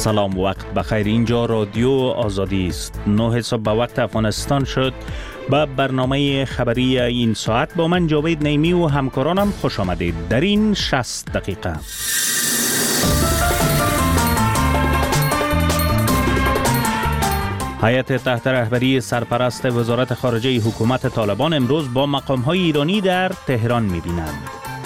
سلام، وقت بخیر. اینجا رادیو آزادی است. 9 صبح به وقت افغانستان شد. با برنامه خبری این ساعت با من جاوید نیمی و همکارانم خوش آمدید. در این 60 دقیقه هیئت تحت رهبری سرپرست وزارت خارجه حکومت طالبان امروز با مقام‌های ایرانی در تهران می‌بینند.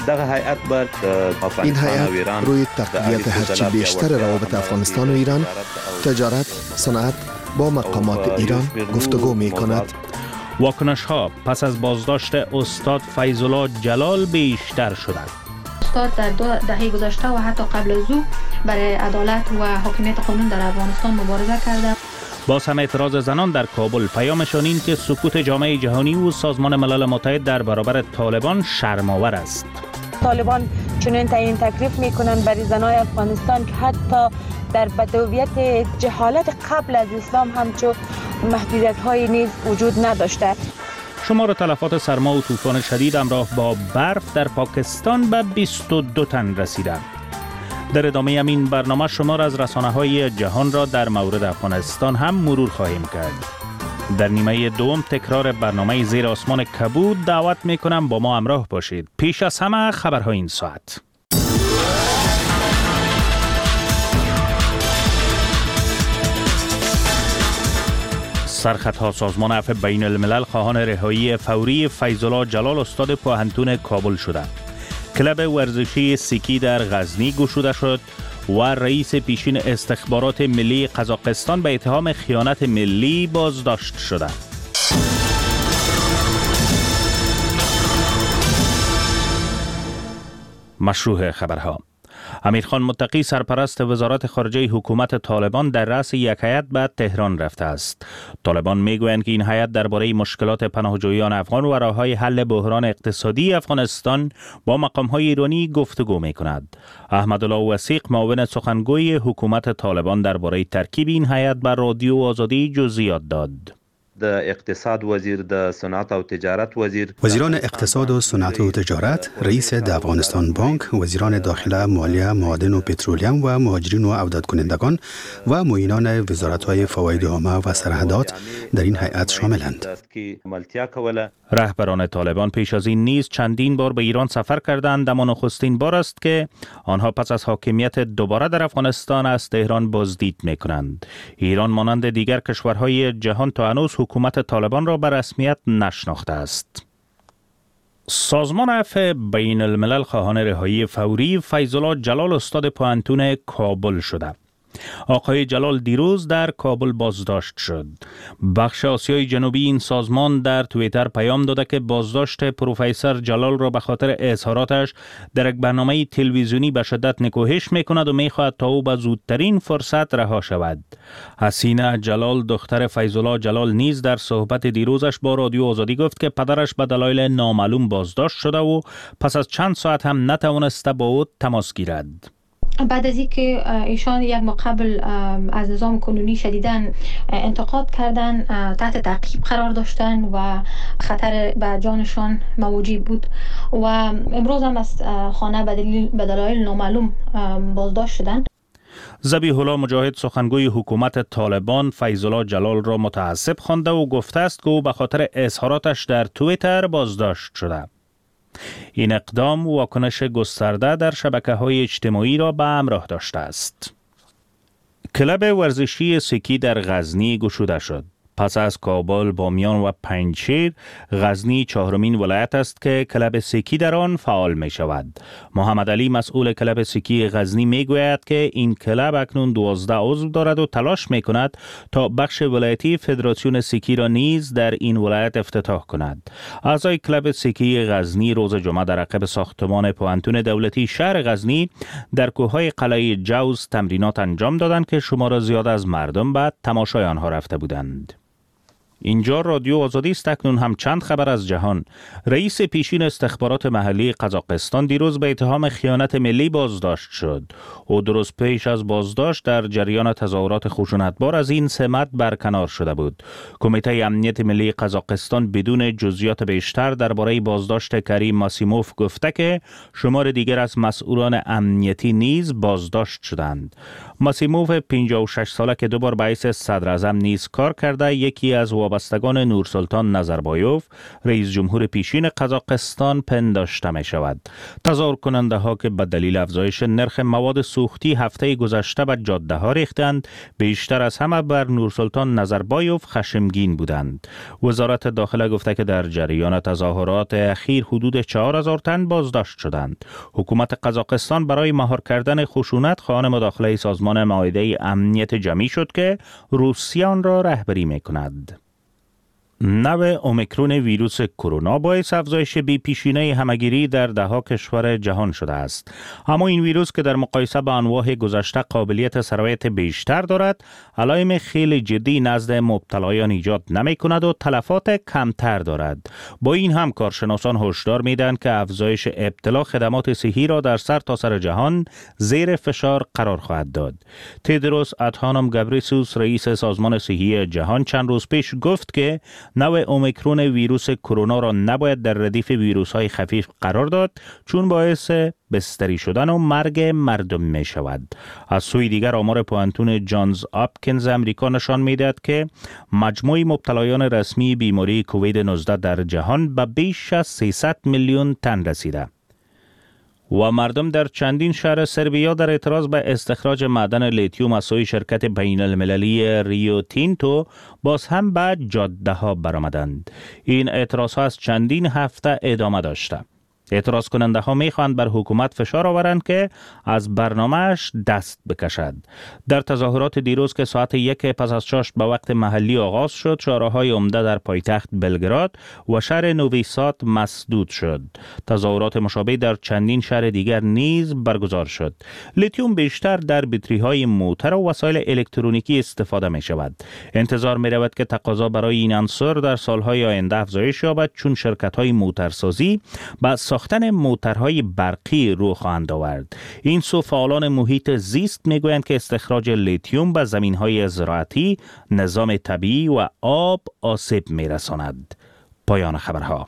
این هیئت روی تقویت هرچی بیشتر روابط افغانستان و ایران، تجارت، صنعت با مقامات ایران گفتگو می کند. واکنش ها پس از بازداشت استاد فیض‌الله جلال بیشتر شده. استاد در 2 دهه گذشته و حتی قبل از او برای عدالت و حاکمیت قانون در افغانستان مبارزه کرده. باز هم اعتراض زنان در کابل. پیامشان این که سکوت جامعه جهانی و سازمان ملل متحد در برابر طالبان شرم‌آور است. طالبان چنین تعیین تکلیف میکنند برای زنای افغانستان که حتی در بدویت جهالت قبل از اسلام همچون محدودیت‌های نیز وجود نداشته. شمار تلفات سرما و طوفان شدید همراه با برف در پاکستان به 22 تن رسیده. در ادامه این برنامه شمار از رسانه‌های جهان را در مورد افغانستان هم مرور خواهیم کرد. در نیمه دوم تکرار برنامه زیر آسمان کبود دعوت میکنم با ما همراه باشید. پیش از همه خبرهای این ساعت. سرخطها سازمان عفو بین الملل خواهان رهایی فوری فیض‌الله جلال استاد پوهنتون کابل شده. کلب ورزشی سیکی در غزنی گشوده شد و رئیس پیشین استخبارات ملی قزاقستان به اتهام خیانت ملی بازداشت شده. مشروع خبرها. امیرخان متقی سرپرست وزارت خارجه حکومت طالبان در رأس یک هیئت به تهران رفته است. طالبان میگویند که این هیئت درباره مشکلات پناهجویان افغان و راههای حل بحران اقتصادی افغانستان با مقام‌های ایرانی گفتگو می‌کند. احمدالله وثیق معاون سخنگوی حکومت طالبان درباره ترکیب این هیئت بر رادیو آزادی جزئیات داد. د اقتصاد وزیر، د صنعت او تجارت وزیر، وزیران اقتصاد و صنعت و تجارت، رئیس د افغانستان بانک، وزیران داخله، مالیه، معادن و پترولیم و مهاجرین و عودت کنندگان و معینان وزارت‌های فواید عامه و سرحدات در این هیئت شاملند. رهبران طالبان پیش از این نیز چندین بار به ایران سفر کردند، اما نخستین بار است که آنها پس از حاکمیت دوباره در افغانستان از تهران بازدید می‌کنند. ایران مانند دیگر کشورهای جهان تا هنوز حکومت طالبان را به رسمیت نشناخته است. سازمان عفو بین الملل خواهان رهایی فوری فیض‌الله جلال استاد پوهنتون کابل شده. آقای جلال دیروز در کابل بازداشت شد. بخش آسیای جنوبی این سازمان در توییتر پیام داده که بازداشت پروفسور جلال را به خاطر اظهاراتش در یک برنامه تلویزیونی به شدت نکوهش میکند و میخواهد تا او به زودترین فرصت رها شود. حسینه جلال دختر فیض‌الله جلال نیز در صحبت دیروزش با رادیو آزادی گفت که پدرش به دلایل نامعلوم بازداشت شده و پس از چند ساعت هم نتوانسته با او تماس گیرد. بعد از اینکه ایشان یک ماه قبل از نظام کنونی شدیداً انتقاد کردن، تحت تعقیب قرار داشتن و خطر به جانشان موجود بود و امروز هم از خانه به دلایل نامعلوم بازداشت شدند. ذبیح الله مجاهد سخنگوی حکومت طالبان فیض‌الله جلال را متعصب خوانده و گفته است که او به خاطر اظهاراتش در توییتر بازداشت شده. این اقدام واکنش گسترده در شبکه‌های اجتماعی را به همراه داشته است. کلب ورزشی سیکی در غزنی گشوده شد. پس از کابل، بامیان و پنجشیر، غزنی چهارمین ولایت است که کلب سیکی در آن فعال می شود. محمد علی مسئول کلب سیکی غزنی می گوید که این کلب اکنون 12 عضو دارد و تلاش می کند تا بخش ولایتی فدراسیون سیکی را نیز در این ولایت افتتاح کند. اعضای کلب سیکی غزنی روز جمعه در عقب ساختمان پوهنتون دولتی شهر غزنی در کوههای قلعه جوز تمرینات انجام دادند که شمار زیاد از مردم به تماشای آنها رفته بودند. اینجا رادیو آزادی است. اکنون هم چند خبر از جهان. رئیس پیشین استخبارات محلی قزاقستان دیروز به اتهام خیانت ملی بازداشت شد. او درست پیش از بازداشت در جریان تظاهرات خشونتبار از این سمت برکنار شده بود. کمیته امنیت ملی قزاقستان بدون جزئیات بیشتر درباره بازداشت کریم ماسیموف گفته که شمار دیگر از مسئولان امنیتی نیز بازداشت شدند. ماسیموف 56 ساله که دوبار به حیث صدر اعظم نیز کار کرده، یکی از وابستگان نورسلطان نظربایوف رئیس جمهور پیشین قزاقستان پنداشته می شود. تظاهر کننده ها که به دلیل افزایش نرخ مواد سوختی هفته گذشته به جاده ها ریختند، بیشتر از همه بر نورسلطان نظربایوف خشمگین بودند. وزارت داخله گفته که در جریان تظاهرات اخیر حدود 4000 تن بازداشت شدند. حکومت قزاقستان برای مهار کردن خشونت خواهان مداخله سازمان معاهده امنیت جمعی شد که روسیه آن را رهبری می‌کند. نوع اومیکرون ویروس کرونا باعث افزایش بی‌پیشینه همه‌گیری در ده‌ها کشور جهان شده است. اما این ویروس که در مقایسه با انواع گذشته قابلیت سرایت بیشتر دارد، علائم خیلی جدی نزد مبتلایان ایجاد نمی‌کند و تلفات کمتر دارد. با این هم کارشناسان هشدار می‌دهند که افزایش ابتلا خدمات صحی را در سرتاسر جهان زیر فشار قرار خواهد داد. تدروس ادهانوم گبریسوس رئیس سازمان صحی جهان چند روز پیش گفت که نوع اومیکرون ویروس کرونا را نباید در ردیف ویروس‌های خفیف قرار داد، چون باعث بستری شدن و مرگ مردم می شود. از سوی دیگر آمار پوانتون جانز آپکینز امریکا نشان می دهد که مجموع مبتلایان رسمی بیماری کووید 19 در جهان به بیش از 300 میلیون تن رسیده. و مردم در چندین شهر سربیا در اعتراض به استخراج معدن لیتیوم از سوی شرکت بین المللی ریو تینتو باز هم به جاده ها برآمدند. این اعتراض ها از چندین هفته ادامه داشته. اعتراض کننده ها می خواهند بر حکومت فشار آورند که از برنامه‌اش دست بکشد. در تظاهرات دیروز که ساعت 1 پس از چاشت به وقت محلی آغاز شد، شارع‌های عمده در پایتخت بلگراد و شهر نووی ساد مسدود شد. تظاهرات مشابه در چندین شهر دیگر نیز برگزار شد. لیتیوم بیشتر در بطری‌های موتر و وسایل الکترونیکی استفاده می شود. انتظار می رود که تقاضا برای این عنصر در سالهای آینده افزایش یابد، چون شرکت‌های موترسازی با ساختن موترهای برقی رو خواهند آورد. این سو فعالان محیط زیست میگویند که استخراج لیتیوم به زمینهای زراعتی، نظام طبیعی و آب آسیب میرساند. پایان خبرها.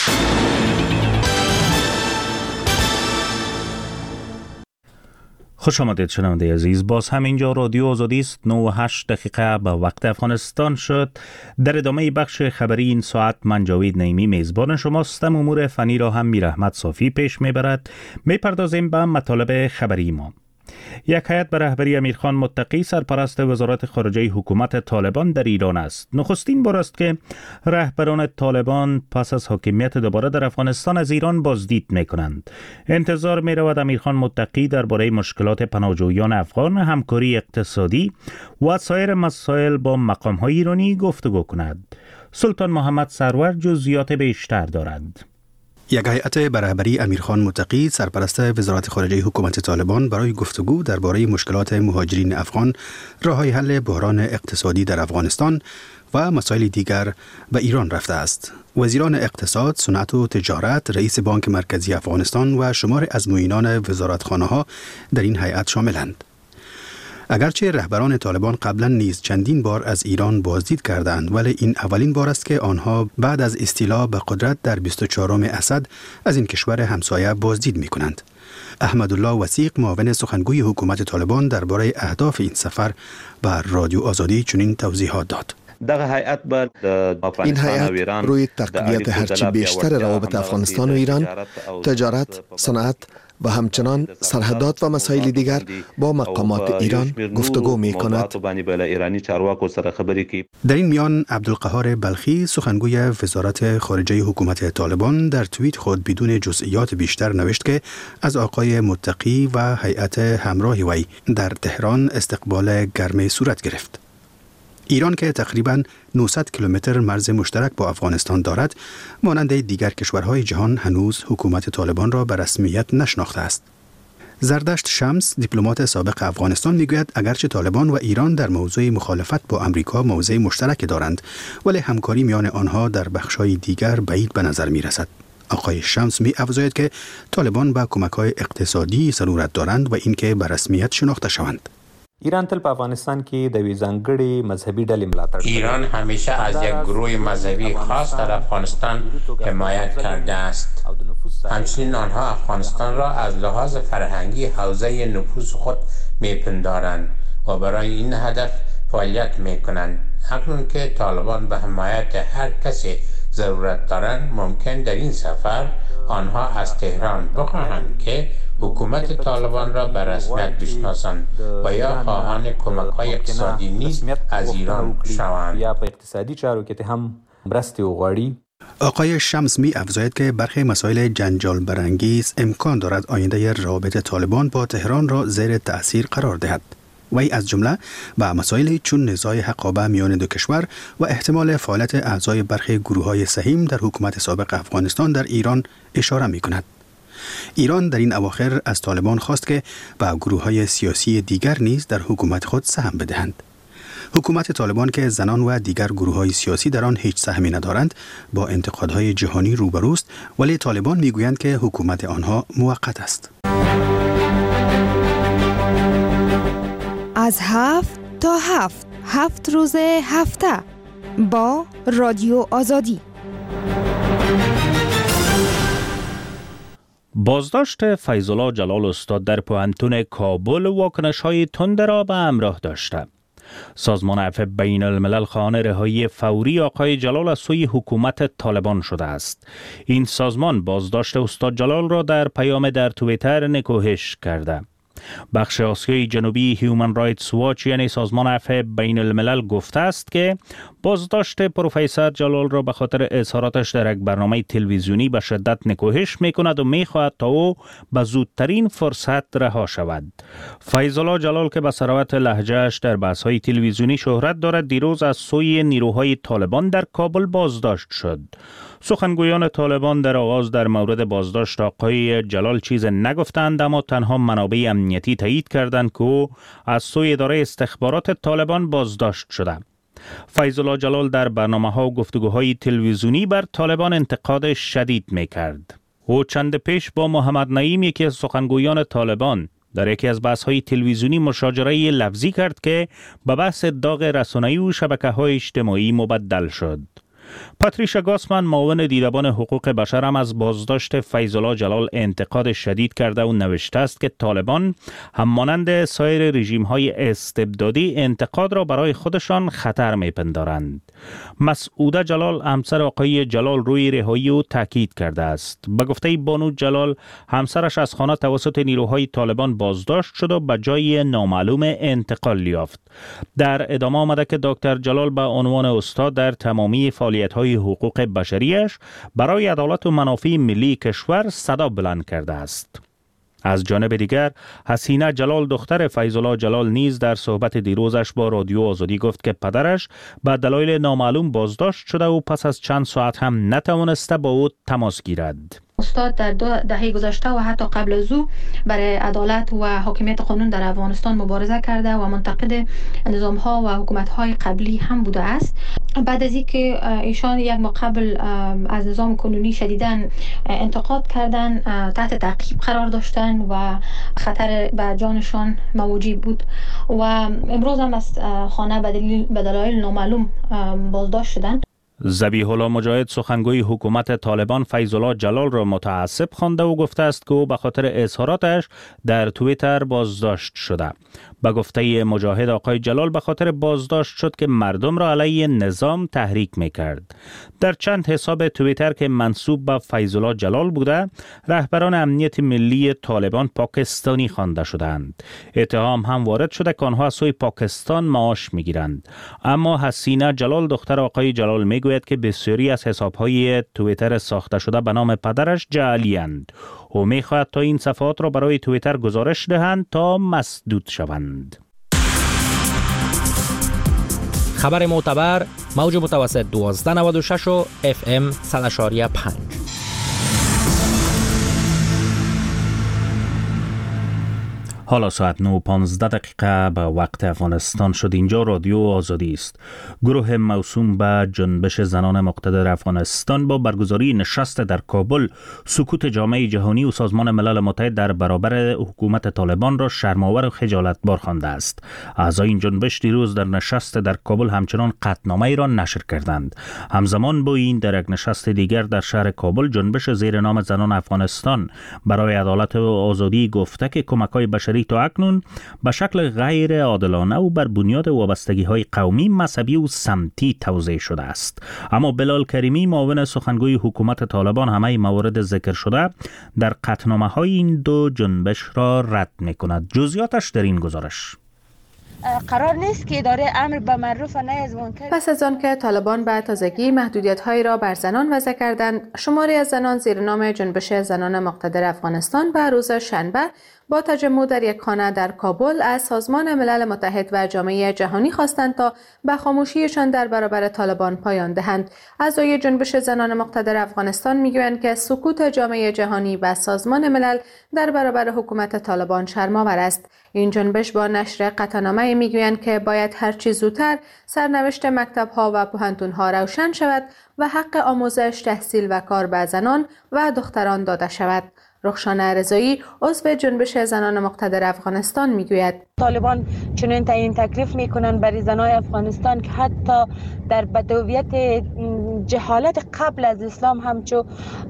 خوش آمدید شنونده عزیز. باز همینجا رادیو آزادی است. 9:08 دقیقه به وقت افغانستان شد. در ادامه بخش خبری این ساعت من جاوید نعیمی میزبان شماستم. امور فنی را هم میرحمت صافی پیش میبرد. میپردازیم به مطالب خبری ما. یک هیئت به رهبری امیرخان متقی سرپرست وزارت خارجه حکومت طالبان در ایران است. نخستین بار است که رهبران طالبان پس از حاکمیت دوباره در افغانستان از ایران بازدید می‌کنند. انتظار می‌رود امیرخان متقی درباره مشکلات پناهجویان افغان، همکاری اقتصادی و سایر مسائل با مقام‌های ایرانی گفتگو کند. سلطان محمد سرور جزئیات بیشتر دارد. یک هیئت به رهبری امیرخان متقی سرپرست وزارت خارجه حکومت طالبان برای گفتگو درباره مشکلات مهاجرین افغان، راه‌های حل بحران اقتصادی در افغانستان و مسائل دیگر به ایران رفته است. وزیران اقتصاد، صنعت و تجارت، رئیس بانک مرکزی افغانستان و شمار از معینان وزارتخانه‌ها در این هیئت شاملند. اگرچه رهبران طالبان قبلا نیز چندین بار از ایران بازدید کردند، ولی این اولین بار است که آنها بعد از استیلا به قدرت در 24 اسد از این کشور همسایه بازدید می کنند. احمدالله وثیق معاون سخنگوی حکومت طالبان درباره اهداف این سفر بر رادیو آزادی چنین توضیحات داد. این هیئت روی تقویت هرچی بیشتر روابط افغانستان و ایران، تجارت، صنعت و همچنان سرحدات و مسائل دیگر با مقامات ایران گفتگو می کند. در این میان عبدالقهار بلخی سخنگوی وزارت خارجه حکومت طالبان در توییت خود بدون جزئیات بیشتر نوشت که از آقای متقی و هیئت همراه وی در تهران استقبال گرمی صورت گرفت. ایران که تقریباً 900 کیلومتر مرز مشترک با افغانستان دارد، مانند دیگر کشورهای جهان هنوز حکومت طالبان را به رسمیت نشناخته است. زردشت شمس، دیپلمات سابق افغانستان، میگوید اگرچه طالبان و ایران در موضوع مخالفت با امریکا موضع مشترک دارند، ولی همکاری میان آنها در بخش‌های دیگر بعید به نظر می‌رسد. آقای شمس می‌افزاید که طالبان با کمک‌های اقتصادی ضرورت دارند و اینکه به رسمیت شناخته شوند. ایران تل په افغانستان کې د ځانګړي مذهبي ډلې ملاتړ کوي. ایران همیشه از یک گروه مذهبی خاص در افغانستان حمایت کرده است. همچنین آنها افغانستان را از لحاظ فرهنگی حوزه نفوذ خود میپندارند و برای این هدف فعالیت میکنند. اکنون که طالبان به حمایت هر کسی ضرورت دارند، ممکن در این سفر آنها از تهران بخواهند که حکومت طالبان را به رسمیت بشناسند و یا خواهان کمک‌های اقتصادی نیز از ایران شوند. یا په اقتصادي چارو کې هم مرستې وغواړي. آقای شمس می افزاید که برخی مسائل جنجال برانگیز امکان دارد آینده روابط طالبان با تهران را زیر تأثیر قرار دهد. وی از جمله به مسائل چون نزاع حقابه میان دو کشور و احتمال فعالیت اعضای برخی گروه‌های سهیم در حکومت سابق افغانستان در ایران اشاره می کند. ایران در این اواخر از طالبان خواست که به گروه‌های سیاسی دیگر نیز در حکومت خود سهم بدهند. حکومت طالبان که زنان و دیگر گروه‌های سیاسی در آن هیچ سهمی ندارند با انتقادهای جهانی روبروست، ولی طالبان میگویند که حکومت آنها موقت است. از 7 تا 7 روز هفته با رادیو آزادی. بازداشت فیض‌الله جلال استاد در پوهنتون کابل واکنش‌های تند را به همراه داشته. سازمان عفو بین الملل خواهان رهایی فوری آقای جلال از سوی حکومت طالبان شده است. این سازمان بازداشت استاد جلال را در پیام در توییتر نکوهش کرده. بخش آسیای جنوبی هیومن رایتس واچ یعنی سازمان عفو بین الملل گفته است که بازداشت پروفسور جلال را به خاطر اظهاراتش در یک برنامه تلویزیونی به شدت نکوهش می‌کند و می‌خواهد تا او به زودترین فرصت رها شود. فیض‌الله جلال که به ثروت لهجه‌اش در بحث‌های تلویزیونی شهرت دارد، دیروز از سوی نیروهای طالبان در کابل بازداشت شد. سخنگویان طالبان در آغاز در مورد بازداشت آقای جلال چیز نگفتند، اما تنها منابع امنیتی تایید کردند که او از سوی اداره استخبارات طالبان بازداشت شده. فیض‌الله جلال در برنامه‌ها و گفتگوهای تلویزیونی بر طالبان انتقاد شدید می‌کرد. او چند پیش با محمد نعیم یکی از سخنگویان طالبان در یکی از بحث‌های تلویزیونی مشاجره لفظی کرد که به بحث داغ رسانه‌ای و شبکه‌های اجتماعی مبدل شد. پاتریشا گاسمن معاون دیدبان حقوق بشر هم از بازداشت فیض‌الله جلال انتقاد شدید کرده و نوشته است که طالبان هم مانند سایر رژیم‌های استبدادی انتقاد را برای خودشان خطر می‌پندارند. مسعوده جلال همسر آقای جلال روی رهایی او تاکید کرده است. به گفته بانو جلال همسرش از خانه توسط نیروهای طالبان بازداشت شد و به جای نامعلوم انتقال یافت. در ادامه آمده که دکتر جلال به عنوان استاد در تمامی فعالیت‌های حقوق بشریش برای عدالت و منافع ملی کشور صدا بلند کرده است. از جانب دیگر حسینه جلال دختر فیض‌الله جلال نیز در صحبت دیروزش با رادیو آزادی گفت که پدرش به دلایل نامعلوم بازداشت شده و پس از چند ساعت هم نتوانسته با او تماس گیرد. استاد در 2 دهه گذشته و حتی قبل از او برای عدالت و حاکمیت قانون در افغانستان مبارزه کرده و منتقد نظام‌ها و حکومت‌های قبلی هم بوده است. بعد از اینکه ایشان یک ما قبل از نظام کنونی شدیداً انتقاد کردند، تحت تعقیب قرار داشتند و خطر به جانشان موجود بود و امروز هم از خانه به دلایل نامعلوم بازداشت شدند. ذبیح الله مجاهد سخنگوی حکومت طالبان فیض‌الله جلال را متعصب خوانده و گفته است که او به خاطر اظهاراتش در توییتر بازداشت شده. به گفته مجاهد آقای جلال به خاطر بازداشت شد که مردم را علیه نظام تحریک میکرد. در چند حساب توییتر که منسوب به فیض‌الله جلال بوده، رهبران امنیت ملی طالبان پاکستانی خوانده شدند. اتهام هم وارد شده که آنها از سوی پاکستان معاش میگیرند. اما حسینه جلال دختر آقای جلال میگوید که بسیاری از حساب‌های توییتر ساخته شده به نام پدرش جعلی اند. او می‌خواهد تا این صفحات را برای توییتر گزارش دهند تا مسدود شوند. خبر معتبر موج متوسط 1296 و FM 100.5. حالا ساعت 9:15 به وقت افغانستان شد. اینجا رادیو آزادی است. گروه موسوم به جنبش زنان مقتدر افغانستان با برگزاری نشست در کابل سکوت جامعه جهانی و سازمان ملل متحد در برابر حکومت طالبان را شرم‌آور و خجالتبار خوانده است. اعضای این جنبش دیروز در نشست در کابل همچنان قطعنامه‌ای را نشر کردند. همزمان با این در یک نشست دیگر در شهر کابل جنبش زیر نام زنان افغانستان برای عدالت و آزادی گفته که کمک‌های بشری تا اکنون به شکل غیر عادلانه و بر بنیاد وابستگی‌های قومی، مذهبی و سمتی توزیع شده است. اما بلال کریمی معاون سخنگوی حکومت طالبان همه موارد ذکر شده در قطعنامه‌های این دو جنبش را رد می‌کند. جزئیاتش در این گزارش. قرار نیست که اداره امر به معروف و نهی از منکر. پس از آن که طالبان به تازگی محدودیت‌هایی را بر زنان وضع کردند، شماری از زنان زیر نام جنبش زنان مقتدر افغانستان به روز شنبه با تجمع در یک خانه در کابل از سازمان ملل متحد و جامعه جهانی خواستند تا به خاموشیشان در برابر طالبان پایان دهند. اعضای جنبش زنان مقتدر افغانستان میگویند که سکوت جامعه جهانی و سازمان ملل در برابر حکومت طالبان شرم‌آور است. این جنبش با نشر قطعنامه میگویند که باید هر چه زودتر سرنوشت مکتب‌ها و پوهنتون‌ها روشن شود و حق آموزش، تحصیل و کار به زنان و دختران داده شود. رخشانه رضایی عضو جنبش زنان مقتدر افغانستان میگوید طالبان چنین تعیین تکلیف میکنند برای زنان افغانستان که حتی در بدویت جهالت قبل از اسلام همچو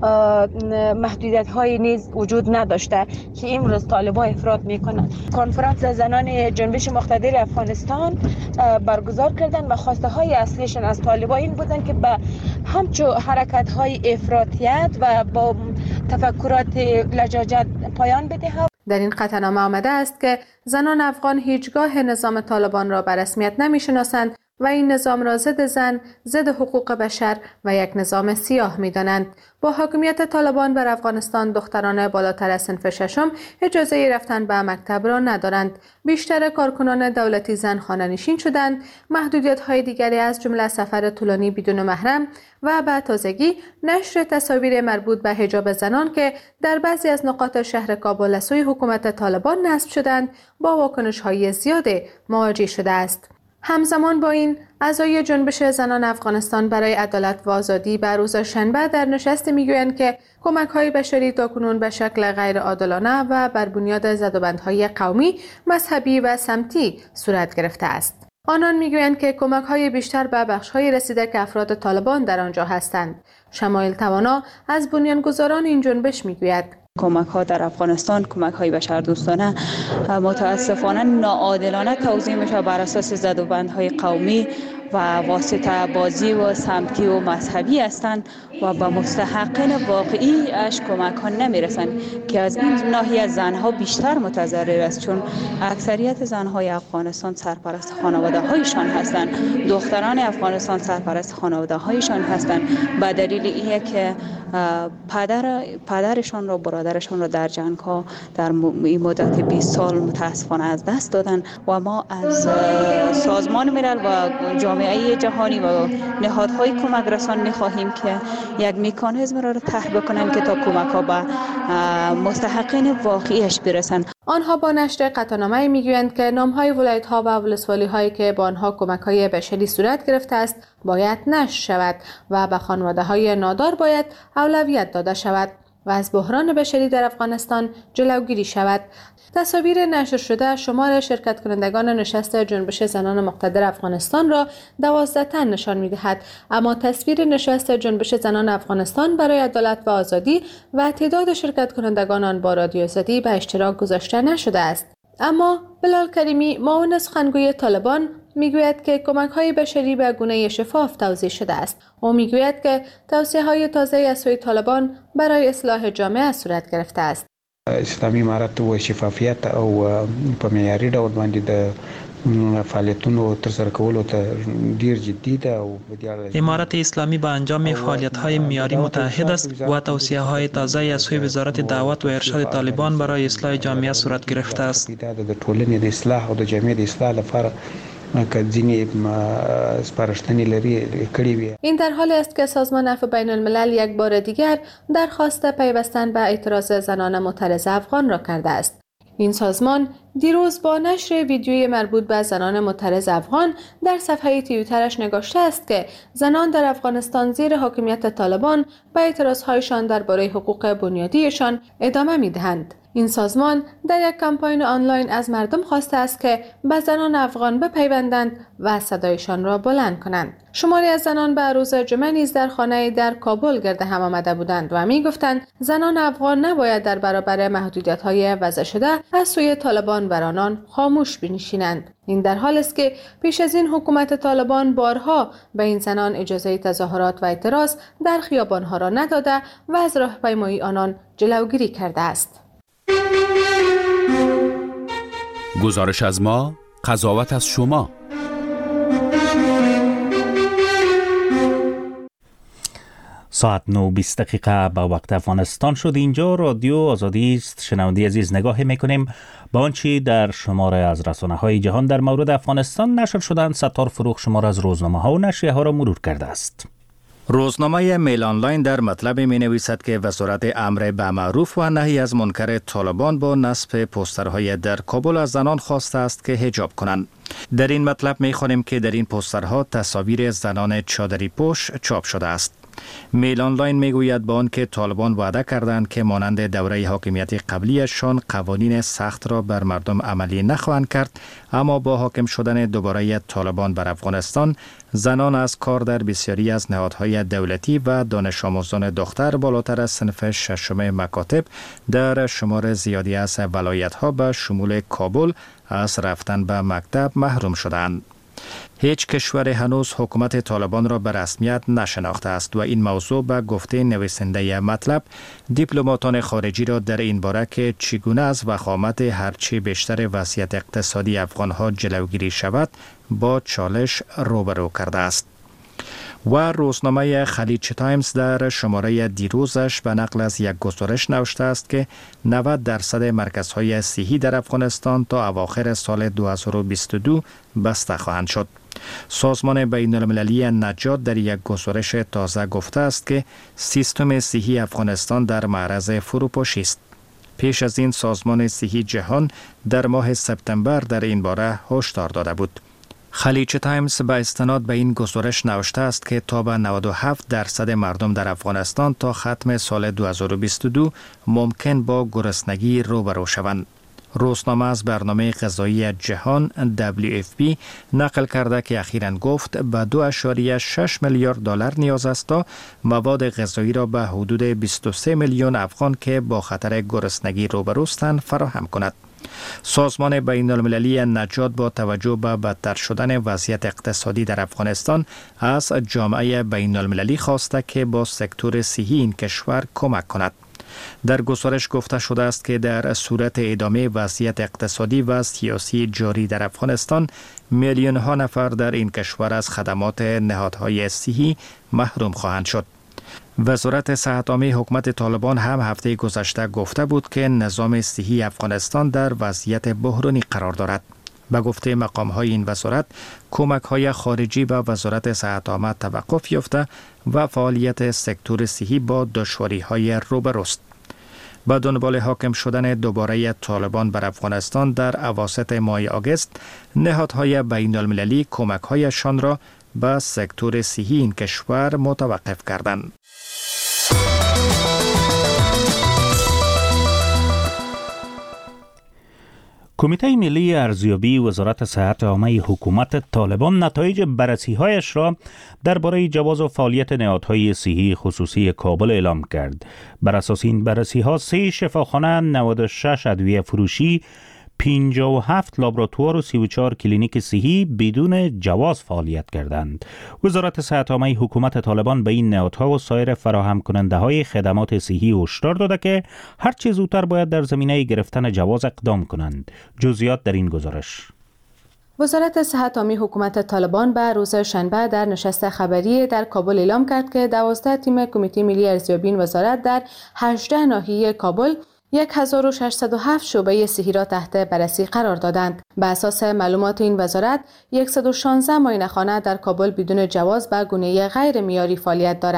محدودیت های نیز وجود نداشته که امروز طالبان افراط میکنند. کنفرانس زنان جنبش مقتدر افغانستان برگزار کردند و خواسته های اصلیشان از طالبان این بودند که به همچو حرکت های افراطیت و با تفکرات لجاجت پایان بدهد. در این قطعنامه آمده است که زنان افغان هیچگاه نظام طالبان را به رسمیت نمی‌شناسند و این نظام را ضد زن، ضد حقوق بشر و یک نظام سیاه می‌دانند. با حاکمیت طالبان بر افغانستان دختران بالاتر از صنف ششم اجازه رفتن به مکتب را ندارند. بیشتر کارکنان دولتی زن خانه‌نشین شدند. محدودیت‌های دیگری از جمله سفر طولانی بدون محرم و به تازگی نشر تصاویر مربوط به حجاب زنان که در بعضی از نقاط شهر کابل از سوی حکومت طالبان نصب شدند با واکنش‌های زیاد مواجه شده است. همزمان با این اعضای جنبش زنان افغانستان برای عدالت و آزادی به روز شنبه در نشست میگویند که کمک‌های بشری تاکنون به شکل غیر عادلانه و بر بنیاد زدوبندهای قومی، مذهبی و سمتی صورت گرفته است. آنان میگویند که کمک‌های بیشتر به بخش‌های رسیده که افراد طالبان در آنجا هستند. شمایل توانا از بنیانگذاران این جنبش میگوید کمک‌ها در افغانستان، کمک‌های بشردوستانه متاسفانه ناعادلانه توزیع میشه بر اساس زدوبندهای قومی و واسطه بازی و سمتی و مذهبی هستند و به مستحقین واقعی اش کمک‌ها نمیرسند که از این ناحیه زنها بیشتر متضرر است، چون اکثریت زنهای افغانستان سرپرست خانواده‌هایشان هستند. دختران افغانستان سرپرست خانواده‌هایشان هستند به دلیل اینکه که پدرشان را، برادرشان را در جنگ‌ها در این مدت 20 سال متاسفانه از دست دادن و ما از سازمان ملل و جامعه جهانی و نهادهای کمک رسان می‌خواهیم که یک مکانیزم را طرح بکنند که تا کمک‌ها به مستحقین واقعیش برسند. آنها با نشر قطعنامه میگویند که نام‌های ولایت‌ها و ولسوالی‌هایی که با آنها کمک‌های بشری صورت گرفته است باید نشر شود و به خانواده‌های نادار باید اولویت داده شود و از بحران بشری در افغانستان جلوگیری شود. تصاویر نشر شده شمار شرکت کنندگان نشست جنبش زنان مقتدر افغانستان را 12 تن نشان می‌دهد، اما تصویر نشست جنبش زنان افغانستان برای عدالت و آزادی و تعداد شرکت کنندگان آن با رادیو آزادی به اشتراک گذاشته نشده است. اما بلال کریمی معاون سخنگوی طالبان میگوید که کمک‌های بشری به گونه شفاف توزیع شده است. او میگوید که توصیه‌های تازه از سوی طالبان برای اصلاح جامعه صورت گرفته است. اسلامي امارت و شفافیت او په معیاري ډول باندې د فعالیتونو ترسره کولو ته ډیر جدي ده او امارت اسلامی به انجام فعالیت‌های معیاری متعهد است و توصیه‌های تازه از سوی وزارت دعوت و ارشاد طالبان برای اصلاح جامعه صورت گرفته است. د ټولنې د اصلاح او د جامعې د اصلاح لپاره این در حالی است که سازمان عفو بین الملل یک بار دیگر درخواست پیوستن به اعتراض زنان معترض افغان را کرده است. این سازمان دیروز با نشر ویدیوی مربوط به زنان معترض افغان در صفحه توییترش نگاشته است که زنان در افغانستان زیر حاکمیت طالبان به اعتراضهایشان درباره حقوق بنیادیشان ادامه می‌دهند. این سازمان در یک کمپاین آنلاین از مردم خواسته است که به زنان افغان بپیوندند و صدایشان را بلند کنند. شماری از زنان به روز جمعه نیز در خانه در کابل گرد هم آمده بودند و می گفتند زنان افغان نباید در برابر محدودیت‌های وضع شده از سوی طالبان بر آنان خاموش بنشینند. این در حالی است که پیش از این حکومت طالبان بارها به این زنان اجازه تظاهرات و اعتراض در خیابان‌ها را نداده و از راهپیمایی آنان جلوگیری کرده است. گزارش از ما، قضاوت از شما. ساعت 9:20 به وقت افغانستان شد. اینجا رادیو آزادی است. شنونده عزیز، نگاهی میکنیم به آنچه در شماره از رسانه‌های جهان در مورد افغانستان نشر شدند. ستار فروخ شماره از روزنامه‌ها و نشریه‌ها را مرور کرده است. روزنامه میل آنلاین در مطلب می نویسد که وزارت امر به معروف و نهی از منکر طالبان با نصب پوسترهای در کابل از زنان خواسته است که حجاب کنند. در این مطلب می خوانیم که در این پوسترها تصاویر زنان چادری پوش چاپ شده است. میل آنلاین می گوید با آن که طالبان وعده کردند که مانند دوره حاکمیت قبلیشان قوانین سخت را بر مردم عملی نخواهند کرد، اما با حاکم شدن دوباره طالبان بر افغانستان، زنان از کار در بسیاری از نهادهای دولتی و دانش آموزان دختر بالاتر از صنف ششم مکاتب در شمار زیادی از ولایت‌ها به شمول کابل از رفتن به مکتب محروم شدند. هیچ کشور هنوز حکومت طالبان را به رسمیت نشناخته است و این موضوع به گفته نویسنده مطلب دیپلماتان خارجی را در این باره که چگونه از وخامت هرچی بیشتر وضعیت اقتصادی افغانها جلوگیری شود با چالش روبرو کرده است. و روزنامه خلیج تایمز در شماره دیروزش به نقل از یک گزارش نوشته است که 90% مرکزهای صحی در افغانستان تا اواخر سال 2022 بسته خواهند شد. سازمان بین المللی نجات در یک گزارش تازه گفته است که سیستم صحی افغانستان در معرض فروپاشی است. پیش از این سازمان صحی جهان در ماه سپتامبر در این باره هشدار داده بود. خلیج تایمز به استناد به این گزارش نوشته است که تا به 97% مردم در افغانستان تا ختم سال 2022 ممکن با گرسنگی روبرو شوند. روزنامه از برنامه غذایی جهان WFP نقل کرده که اخیراً گفت به 2.6 میلیارد دلار نیاز است تا مواد غذایی را به حدود 23 میلیون افغان که با خطر گرسنگی روبروستند فراهم کند. سازمان بین المللی نجات با توجه به بدتر شدن وضعیت اقتصادی در افغانستان از جامعه بین المللی خواسته که با سکتور صحی این کشور کمک کند. در گزارش گفته شده است که در صورت ادامه وضعیت اقتصادی و سیاسی جاری در افغانستان میلیون ها نفر در این کشور از خدمات نهادهای صحی محروم خواهند شد. وزارت صحت عامه حکومت طالبان هم هفته گذشته گفته بود که نظام صحی افغانستان در وضعیت بحرانی قرار دارد. به گفته مقام‌های این وزارت، کمک‌های خارجی به وزارت صحت عامه توقف یافته و فعالیت سکتور صحی با دشواری‌های روبروست. با دنبال حاکم شدن دوباره طالبان بر افغانستان در اواسط ماه آگوست، نهادهای بین المللی کمک‌هایشان را به سکتور صحی این کشور متوقف کردند. کمیته ملی ارزیابی وزارت صحت عامه حکومت طالبان نتایج بررسی‌هایش را درباره جواز و فعالیت نهادهای صحی خصوصی کابل اعلام کرد. بر اساس این بررسی‌ها 3 شفاخانه، 96 ادویه فروشی، 57 لابراتوار و 34 کلینیک صحی بدون جواز فعالیت کردند. وزارت صحت عامه حکومت طالبان به این نهادها و سایر فراهم کننده های خدمات صحی هشدار داده که هر چه زودتر باید در زمینه گرفتن جواز اقدام کنند. جزئیات در این گزارش. وزارت صحت عامه حکومت طالبان به روز شنبه در نشست خبری در کابل اعلام کرد که 12 تیم کمیته ملی ارزیابی این وزارت در 18 ناحیه کابل 1607 شعبه صحی را تحت بررسی قرار دادند. به اساس معلومات این وزارت 116 معاینه‌خانه در کابل بدون جواز به گونه غیر معیاری فعالیت دارند.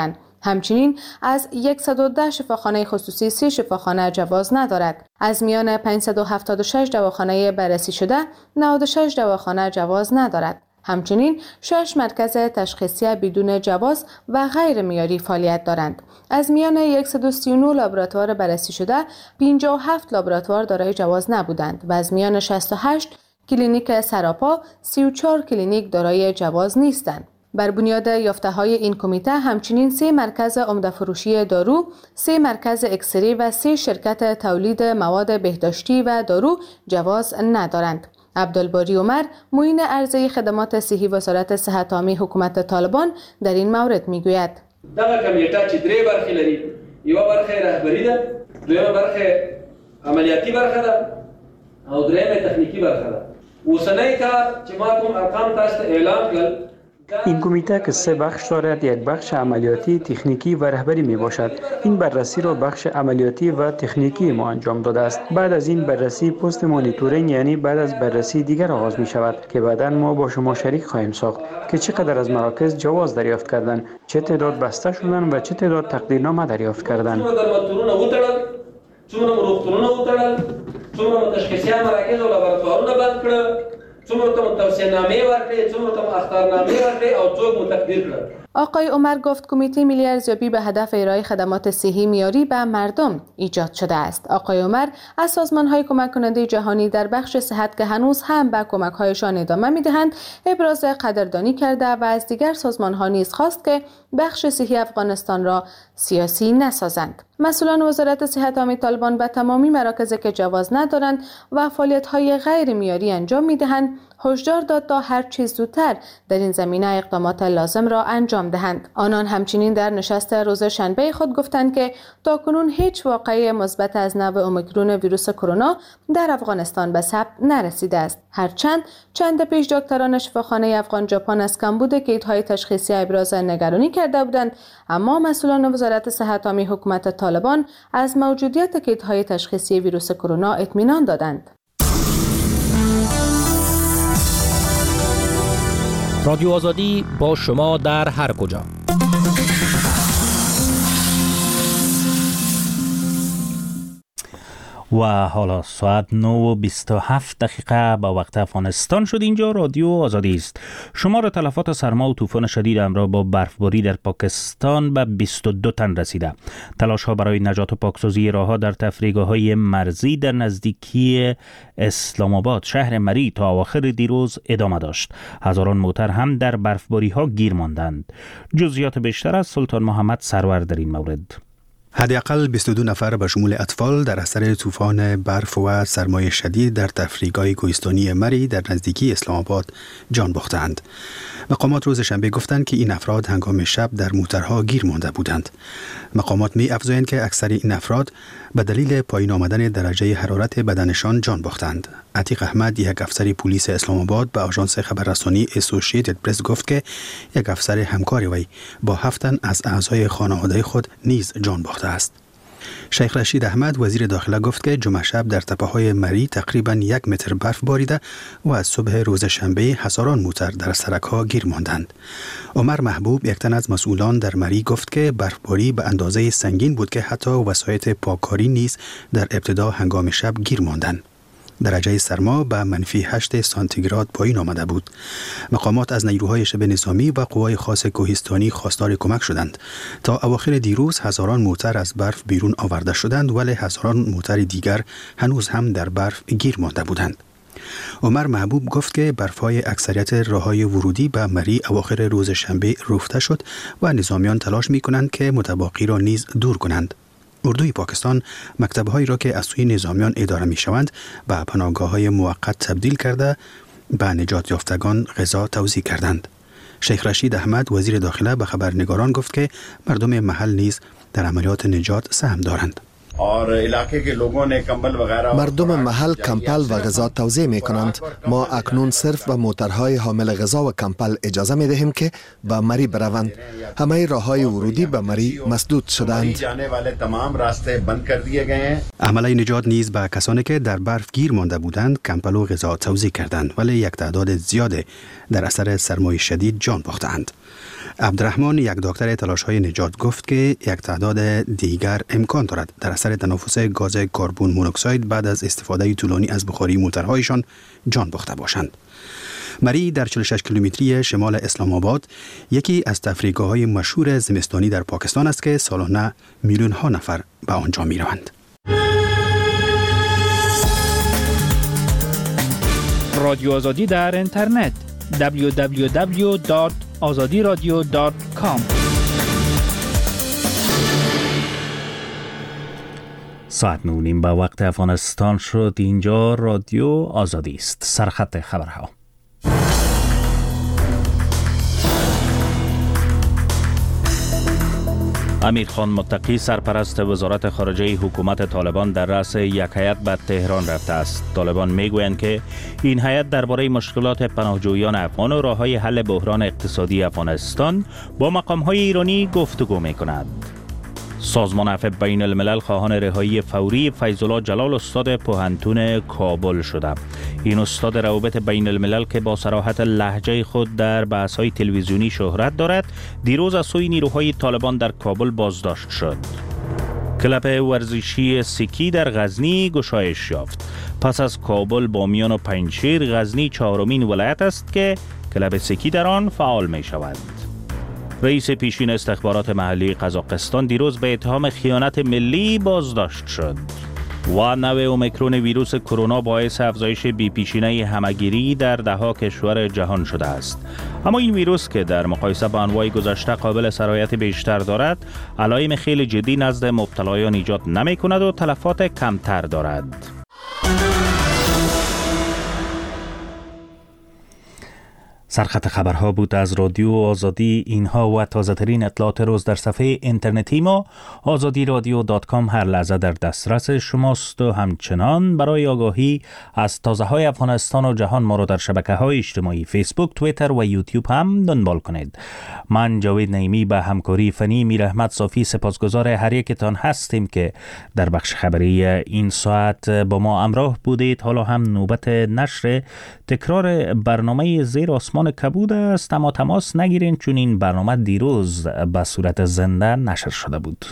همچنین از 110 شفاخانه خصوصی 30 شفاخانه جواز ندارد. از میان 576 دواخانه بررسی شده 96 دواخانه جواز ندارد. همچنین 6 مرکز تشخیصی بدون جواز و غیر معیاری فعالیت دارند. از میان 139 لابراتوار بررسی شده 57 لابراتوار دارای جواز نبودند و از میان 68 کلینیک سراپا 34 کلینیک دارای جواز نیستند. بر بنیاد یافته‌های این کمیته همچنین 3 مرکز عمده فروشی دارو، 3 مرکز اکسری و 3 شرکت تولید مواد بهداشتی و دارو جواز ندارند. عبدالباری عمر، معین عرضه خدمات صحی وزارت صحت عامه حکومت طالبان در این مورد میگوید: دغه کمیټه چې درې برخې لري، یو برخه رهبری ده، دویمه برخه عملیاتی برخه ده او دریمه تخنیکی برخه ده. اوسنۍ کار چې ما کوم ارقام تاسو ته اعلان کړل، این کمیته که 3 بخش دارد، یک بخش عملیاتی، تکنیکی و رهبری می باشد. این بررسی را بخش عملیاتی و تکنیکی ما انجام داده است. بعد از این بررسی پست مانیتورینگ، یعنی بعد از بررسی دیگر آغاز می شود که بعدا ما با شما شریک خواهیم ساخت که چقدر از مراکز جواز دریافت کردند، چه تعداد بسته شدند و چه تعداد تقدیرنامه دریافت کردند. څومره روغتونونه وتړل، څومره تشخیصي مراکز او لابراتوارونه بند کړل، څومره ته توصیه‌نامې ورکړې، څومره ته اخطارنامې ورکړې او څوک متقدیر کړل. آقای عمر گفت کمیته ملی ارزیابی به هدف ارائه خدمات صحی معیاری به مردم ایجاد شده است. آقای عمر از سازمان‌های کمک کننده جهانی در بخش صحت که هنوز هم به کمک‌هایشان ادامه می‌دهند ابراز قدردانی کرده و از دیگر سازمان‌ها نیز خواست که بخش صحی افغانستان را سیاسی نسازند. مسئولان وزارت صحت عامه طالبان به تمامی مراکزی که جواز ندارند و فعالیت‌های غیر معیاری انجام می‌دهند هشدار داد تا هر چیز زودتر در این زمینه اقدامات لازم را انجام دهند. آنان همچنین در نشست روز شنبه خود گفتند که تاکنون هیچ واقعه مثبت از نوع اومیکرون ویروس کرونا در افغانستان به ثبت نرسیده است. هرچند چند پیش دکتران شفاخانه افغان ژاپن از کمبود کیت‌های تشخیصی ابراز نگرانی کرده بودند، اما مسئولان وزارت صحت عامه حکومت طالبان از موجودیت کیت‌های تشخیصی ویروس کرونا اطمینان دادند. رادیو آزادی با شما در هر کجا. و حالا ساعت 9:27 به وقت افغانستان شد. اینجا رادیو آزادی است. شمار تلفات سرما و طوفان شدید همراه با برفباری در پاکستان به 22 تن رسیده. تلاش ها برای نجات و پاکسازی راهها در تفریحگاه های مرزی در نزدیکی اسلام آباد شهر مری تا اواخر دیروز ادامه داشت. هزاران موتر هم در برفباری ها گیر ماندند. جزئیات بیشتر از سلطان محمد سرور در این مورد. حداقل 22 نفر به شمول اطفال در اثر طوفان برف و سرمای شدید در تفریحگاه کوهستانی مری در نزدیکی اسلام آباد جان باختند. مقامات روز شنبه گفتند که این افراد هنگام شب در موترها گیر مانده بودند. مقامات می افزایند که اکثر این افراد به دلیل پایین آمدن درجه حرارت بدنشان جان باختند. عتیق احمد، یک افسر پلیس اسلام آباد، به آژانس خبررسانی اسوسییتد پرس گفت که یک افسر همکار وی با 7 تن از اعضای خانواده خود نیز جان باخته است. شیخ رشید احمد، وزیر داخله، گفت که جمعه شب در تپه‌های مری تقریباً 1 متر برف باریده و از صبح روز شنبه هزاران موتر در سرک‌ها گیر ماندند. عمر محبوب، یک تن از مسئولان در مری، گفت که برفباری به اندازه سنگین بود که حتی وسایط پاککاری نیز در ابتدا هنگام شب گیر ماندند. درجه سرما به -8 سانتیگراد پایین آمده بود. مقامات از نیروهای شبه نظامی و قوای خاص کوهستانی خواستار کمک شدند. تا اواخر دیروز هزاران موتر از برف بیرون آورده شدند، ولی هزاران موتر دیگر هنوز هم در برف گیر مانده بودند. عمر محبوب گفت که برف‌های اکثریت راه‌های ورودی به مری اواخر روز شنبه رفته شد و نظامیان تلاش می‌کنند که متباقی را نیز دور کنند. اردوی پاکستان مکتب‌هایی را که از سوی نظامیان اداره می‌شوند به پناهگاه‌های موقت تبدیل کرده به نجات یافتگان غذا توزیع کردند. شیخ رشید احمد، وزیر داخله، به خبرنگاران گفت که مردم محل نیز در عملیات نجات سهم دارند. مردم محل کمپل و غذا توزیع می کنند. ما اکنون صرف به موترهای حامل غذا و کمپل اجازه می دهیم که به مری بروند. همه راههای ورودی به مری مسدود شدند. عمله نجات نیز به کسانی که در برف گیر مانده بودند کمپل و غذا توزیع کردند، ولی یک تعداد زیاده در اثر سرمای شدید جان باختند. عبدالرحمن، یک دکتر تلاش‌های نجات، گفت که یک تعداد دیگر امکان دارد در اثر تنفس گاز کربن مونوکساید بعد از استفاده طولانی از بخاری موترهایشان جان باخته باشند. مری در 46 کیلومتری شمال اسلام آباد یکی از تفریحگاه‌های مشهور زمستانی در پاکستان است که سالانه میلیون‌ها نفر به آنجا می‌روند. رادیو آزادی در اینترنت www.azadiradio.com. ساعت 9:30 به وقت افغانستان شد. اینجا رادیو آزادی است. سرخط خبرها. امیر خان متقی، سرپرست وزارت خارجه حکومت طالبان، در رأس یک هیئت به تهران رفته است. طالبان میگویند که این هیئت درباره مشکلات پناهجویان افغان و راه‌های حل بحران اقتصادی افغانستان با مقام‌های ایرانی گفتگو می‌کند. سازمان عفو بین الملل خواهان رهایی فوری فیض‌الله جلال، استاد پوهنتون کابل شده. این استاد روابط بین الملل که با صراحت لهجه خود در بحث‌های تلویزیونی شهرت دارد، دیروز از سوی نیروهای طالبان در کابل بازداشت شد. کلب ورزشی سکی در غزنی گشایش یافت. پس از کابل، بامیان و پنجشیر، غزنی چهارمین ولایت است که کلب سکی در آن فعال می شود. رئیس پیشین استخبارات محلی قزاقستان دیروز به اتهام خیانت ملی بازداشت شد. و نوع اومیکرون ویروس کرونا باعث افزایش بی‌پیشینه همه‌گیری در ده‌ها کشور جهان شده است. اما این ویروس که در مقایسه با انواع گذشته قابل سرایت بیشتر دارد، علائم خیلی جدی نزد مبتلایان ایجاد نمی‌کند و تلفات کمتر دارد. سرخط خبرها بود از رادیو آزادی. اینها و تازه ترین اطلاعات روز در صفحه اینترنتی ما azadiradio.com هر لحظه در دسترس شماست و همچنان برای آگاهی از تازه های افغانستان و جهان ما را در شبکه های اجتماعی فیسبوک، توییتر و یوتیوب هم دنبال کنید. من جاوید نعیمی به همکاری فنی میر احمد صافی سپاسگزار هر یکتان هستیم که در بخش خبری این ساعت با ما همراه بودید. حالا هم نوبت نشر تکرار برنامه زیر آسمان کبود است، اما تماس نگیرین چون این برنامه دیروز به صورت زنده نشر شده بود.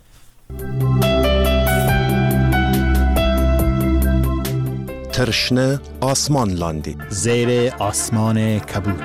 ترشنه آسمان لاندی زیر آسمان کبود.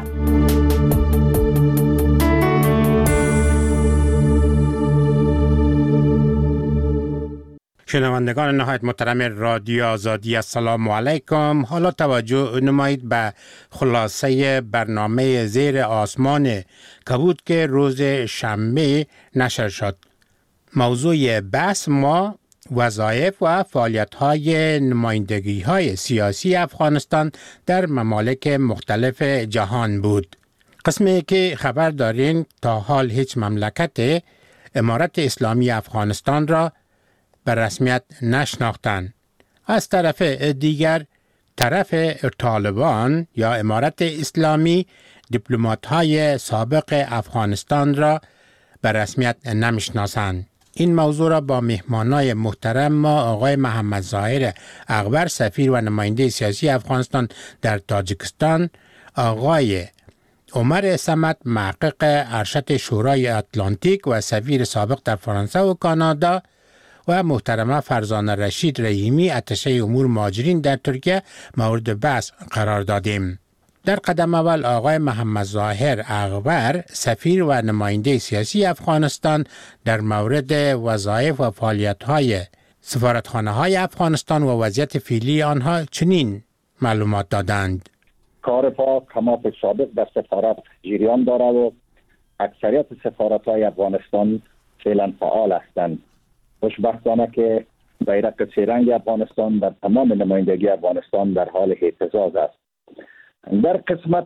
شنوندگان نهایت محترم رادیو آزادی، السلام علیکم. حالا توجه نمایید به خلاصه برنامه زیر آسمان کبود که روز شنبه نشر شد. موضوع بحث ما وظایف و فعالیت‌های نمایندگی‌های سیاسی افغانستان در ممالک مختلف جهان بود. قسمی که خبر دارین تا حال هیچ مملکت امارت اسلامی افغانستان را به رسمیت نشناختند. از طرف دیگر، طرف طالبان یا امارت اسلامی دیپلمات‌های سابق افغانستان را به رسمیت نمیشناسند. این موضوع را با مهمانای محترم ما آقای محمد ظاهر اغبر، سفیر و نماینده سیاسی افغانستان در تاجیکستان، آقای عمر صمد، محقق ارشد شورای اتلانتیک و سفیر سابق در فرانسه و کانادا، و محترمه فرزانه رشید رحیمی، اتشه امور مهاجرین در ترکیه مورد بحث قرار دادیم. در قدم اول آقای محمد ظاهر اغبر، سفیر و نماینده سیاسی افغانستان، در مورد وظایف و فعالیت‌های سفارتخانه‌های افغانستان و وضعیت فعلی آنها چنین معلومات دادند. کار پاک کماپ سابق در سفارت جریان دارد و اکثریت سفارت‌های افغانستان فعلا فعال هستند. خوشبختانه که بیرق سه‌رنگ افغانستان در تمام نمایندگی افغانستان در حال اهتزاز است. در قسمت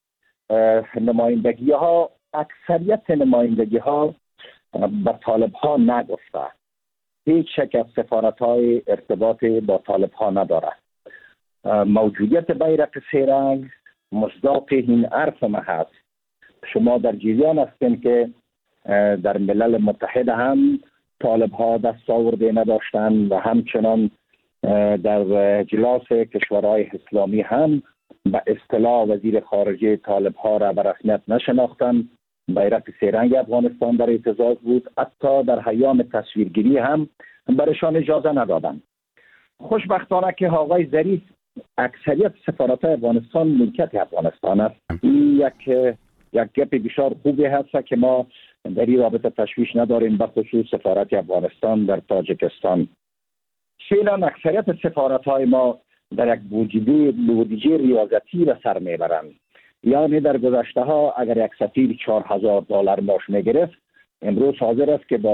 نمایندگی ها، اکثریت نمایندگی ها به طالب ها نگفته. هیچ شک از سفارت های ارتباط با طالب ها نداره. موجودیت بیرق سه‌رنگ مصداق این حرف ما هست. شما در جریان هستین که در ملل متحد هم طالب ها دست آورده نداشتند و همچنان در اجلاس کشورهای اسلامی هم به اصطلاح وزیر خارجه طالب ها را به رسمیت نشناختند بیرق سه افغانستان در اهتزاز بود. حتی در ایام تصویرگیری هم برشان اجازه ندادند. خوشبختانه که آقای ظریف اکثریت سفارت افغانستان ملکیت افغانستان است. این یک گپ بسیار خوبی هست که ما در این رابطه تشویش نداریم، به خصوص سفارت افغانستان در تاجیکستان. فعلا اکثریت سفارت های ما در یک بودجه ریاضتی به سر میبرند. یعنی در گذشته ها اگر یک سفیر $4,000 معاش میگرفت، امروز حاضر است که با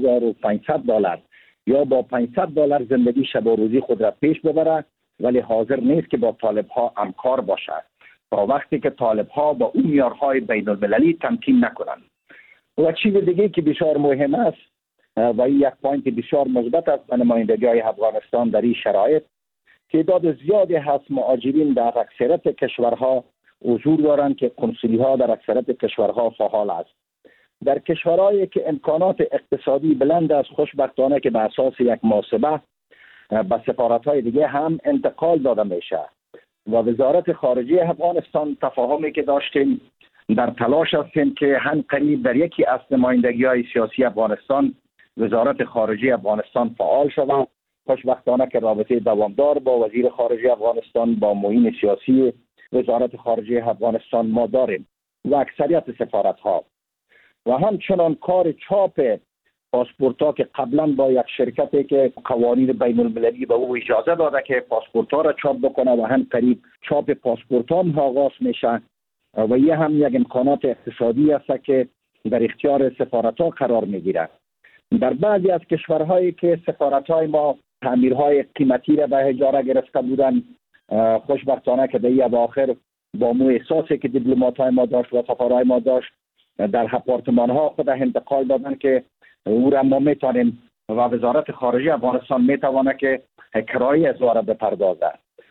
$1,500 یا با $500 زندگی شب و روزی خود را پیش ببره، ولی حاضر نیست که با طالب ها همکار باشد تا وقتی که طالب ها با اون معیارهای بین المللی تمکین نکنند. و چیز دیگه که بسیار مهم است و این یک پوینت بسیار مثبت است به نمایندگی های افغانستان در این شرایط، تعداد زیادی هست مهاجرین در اکثریت کشورها حضور دارند که قنصلی ها در اکثریت کشورها فعال است. در کشورهایی که امکانات اقتصادی بلند است، خوشبختانه که به اساس یک محاسبه به سفارت‌های دیگه هم انتقال داده میشه و وزارت خارجه افغانستان تفاهمی که داشتیم در تلاش هستیم که هم قریب در یکی از نمایندگی‌های سیاسی افغانستان وزارت خارجه افغانستان فعال شود. خوشبختانه که رابطه دوامدار با وزیر خارجه افغانستان با معین سیاسی وزارت خارجه افغانستان ما داریم و اکثریت سفارت‌ها و همچنان کار چاپ پاسپورت ها که قبلا با یک شرکتی که قوانین بین المللی به او اجازه داده که پاسپورت ها را چاپ بکنه و هم قریب چاپ پاسپورت ها آغاز میشه و یه هم یک امکانات اقتصادی است که در اختیار سفارت ها قرار میگیره. در بعضی از کشورهایی که سفارت های ما تعمیرهای قیمتی را به اجاره گرفته بودن، خوشبختانه که در این اواخر با مو احساسی که دیپلمات های ما داشت و سفارای ما داشت در اپارتمان ها خود انتقال دادن که او را ما میتونیم و وزارت خارجه افغانستان میتوانه که کرایه از را بپردازه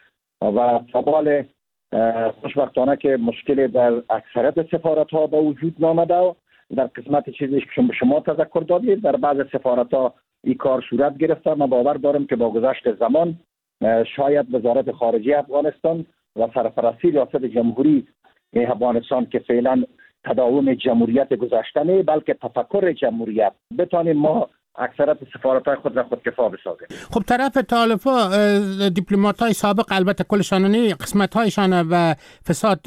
و فبال خوشبختانه که مشکل در اکثریت سفارت ها به وجود نامده و در قسمت چیزی که شما تذکر دادید در بعض سفارت ها این کار صورت گرفته. من باور دارم که با گذشت زمان شاید وزارت خارجه افغانستان و سرپرستی ریاست جمهوری افغانستان که فعلا تداوم جمهوریت گذشته نه بلکه تفکر جمهوریت بتانیم ما اکثریت سفارت‌های خود را خودکفا بسازیم. خب طرف طالب‌ها دیپلمات‌های سابق البته کلشان نه قسمت‌هایشان و فساد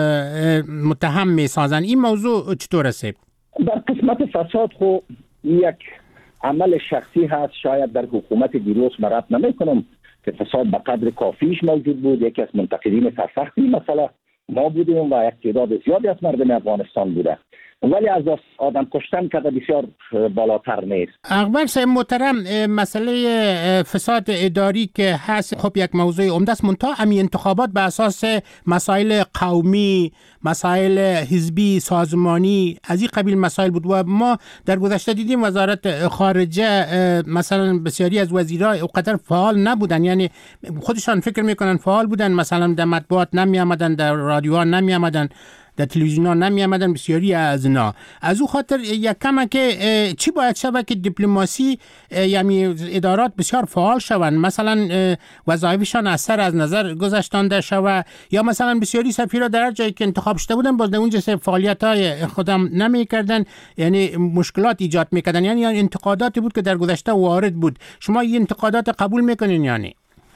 متهم می‌سازند. این موضوع چطور است؟ در قسمت فساد خو یک عمل شخصی هست، شاید در حکومت دیروز مرد نمی‌کنم که فساد به قدر کافیش موجود بود. یکی از منتقدین سرسختی مثلا ما بودیم و یک تعداد زیادی از مردم افغانستان بوده، ولی از آدم کشتن که بسیار بالاتر نیست. اقبال صاحب محترم، مسئله فساد اداری که هست خب یک موضوع عمده است، منتها همین انتخابات به اساس مسائل قومی، مسائل حزبی، سازمانی از این قبیل مسائل بود و ما در گذشته دیدیم وزارت خارجه مثلا بسیاری از وزیرا اونقدر فعال نبودن، یعنی خودشان فکر میکنن فعال بودن، مثلا در مطبوعات نمی آمدن، در رادیوها نمی آمدن، در تلویزیون‌ها نمی آمدن بسیاری از اینا. از او خاطر یک کم که چی باید شود که دیپلماسی یعنی ادارات بسیار فعال شوند، مثلا وظایفشان از سر از نظر گذاشتنده شود، یا مثلا بسیاری سفیرا در هر جایی که انتخاب شده بودن باز در اونجا فعالیت‌های خودم نمی‌کردن، یعنی مشکلات ایجاد می‌کردن، یعنی انتقاداتی بود که در گذشته وارد بود. شما این انتقادات قبول می‌کنین یعنی؟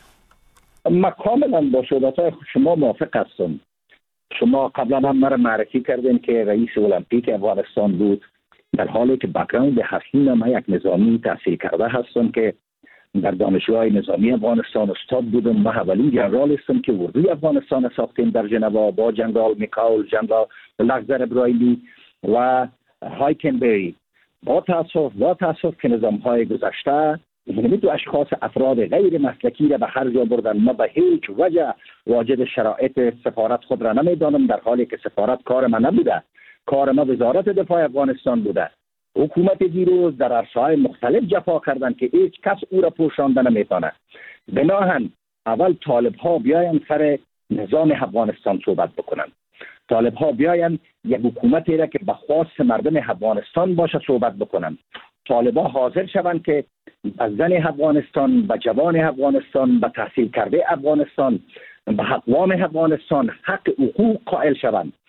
ما کاملا با صحبت‌های شما موافق هستم. شما قبلا هم مرا معرفی کردین که رئیس المپیک افغانستان بود، در حالی که بک‌گراند اصلی من یک نظامی تحصیل کرده هستم که در دانشگاه نظامی افغانستان استاد بودم. من اولین جنرال هستم که اردوی افغانستان ساختیم در ژنو با جنرال میکائیل، جنرال لخزر ابراهیمی و هایکنبری. با تاسف که نظام‌های گذشته یعنی تو اشخاص افراد غیر مسلکی را به هر جا بردن. ما به هیچ وجه واجد شرایط سفارت خود را نمیدانم، در حالی که سفارت کار ما نبوده، کار ما وزارت دفاع افغانستان بوده. حکومت دیروز در عرصه‌های مختلف جفا کردند که هیچ کس او را پوشانده نمیتونه. بناهن اول طالب ها بیاین سر نظام افغانستان صحبت بکنن، طالب ها بیاین یک حکومتی را که به خواست مردم افغانستان باشه صحبت بکنن، طالب ها حاضر شوند که به زن افغانستان، به جوان افغانستان، به تحصیل کرده افغانستان، به اقوام افغانستان حق حقوق قائل شوند.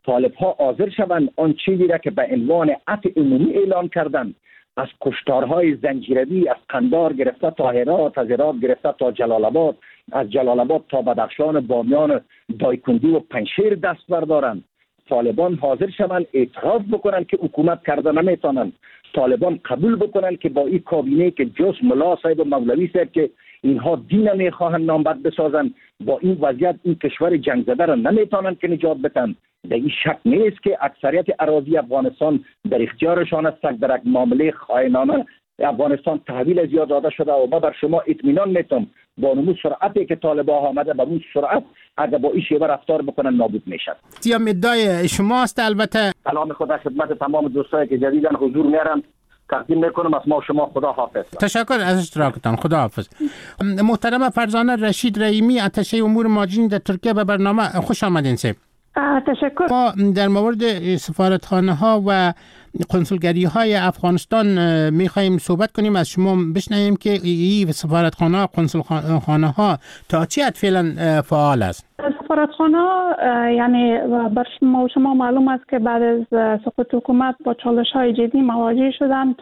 طالب ها حاضر شوند آن چیزی را که به عنوان عفو عمومی اعلان کردند، از کشتارهای زنجیروی از قندار گرفته تا هرات، از هرات گرفته تا جلال آباد، از جلال آباد تا بدخشان، بامیان، دایکندی و پنشیر دست بردارند. طالبان حاضر شوند اعتراف بکنند که حکومت کرده نمیتونند. طالبان قبول بکنند که با این کابینه که جز ملا صاحب و مولوی صاحب که اینها دین میخواهند نامبد بسازند، با این وضعیت این کشور جنگ زده را نمیتونند که نجات بدن. در این شک نیست که اکثریت اراضی افغانستان در اختیارشان است. در یک معامله خائنانه افغانستان تحویل زیاد داده شده و ما بر شما اطمینان میتونم با اون سرعتی که طالبان آمده به اون سرعت اگر با این شیوه رفتار بکنن نابود میشن. سیام ادعای شماست. البته سلام خدا خدمت تمام دوستایی که جدیداً حضور میارن تقدیم میکنم. از ما شما خدا حافظ. تشکر از اشتراکتان. خدا حافظ. محترم فرزانه رشید رحیمی، اتشه امور مهاجرین در ترکیه، به برنامه خوش آمدین. تشکر. ما در مورد سفارتخانه ها و کنسولگری های افغانستان میخواییم صحبت کنیم. از شما بشنویم که این سفارتخانه ها، کنسولخانه ها تا چه حد فعلا فعال است؟ سفارتخانه یعنی بر شما معلوم است که بعد از سقوط حکومت با چالش های جدی مواجه شدند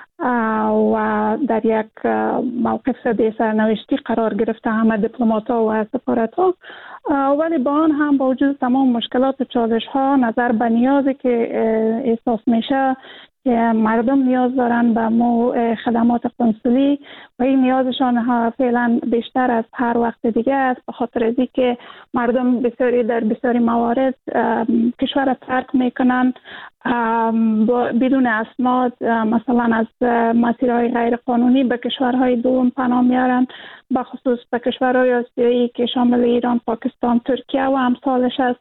و در یک موقف به سرنوشتی قرار گرفته همه دیپلمات‌ها و سفارت‌ها، ولی با آن هم با وجود تمام مشکلات و چالش‌ها نظر به نیازی که احساس میشه که مردم نیاز دارن به خدمات قنسولی و این نیازشان فعلا بیشتر از هر وقت دیگه است، به خاطر از اینکه مردم در بسیاری موارد کشور را ترک میکنن بدون اسناد، مثلا از مسیرهای غیر قانونی به کشورهای دوم پناه میارن، به خصوص به کشورهای آسیایی که شامل ایران، پاکستان، ترکیه و امثالش است.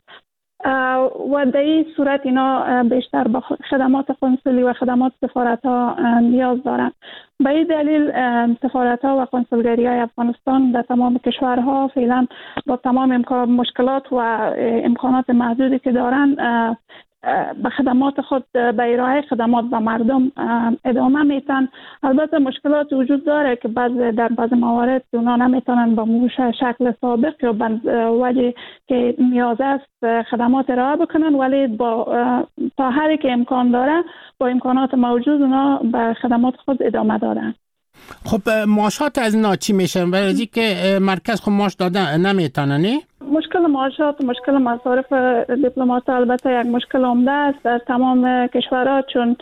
و در این صورت اینا بیشتر به خدمات قنسولی و خدمات سفارت ها نیاز دارند. به این دلیل سفارت ها و قنسولگری های افغانستان در تمام کشورها فعلا با تمام مشکلات و امکانات محدودی که دارند به خدمات خود، به ارائه خدمات به مردم ادامه میتن. البته مشکلات وجود داره که در بعض موارد اونا نمیتونن به شکل سابق یا به وجه که نیاز است خدمات ارائه بکنن، ولی با تا حدی که امکان داره با امکانات موجود اونا به خدمات خود ادامه دادن. خب معاشات از اینا چی میشن؟ برای که مرکز خب معاش داده نمیتونه نه؟ مشکل معاشات، مشکل مصارف دیپلمات البته یک مشکل عمده است در تمام کشورها، چون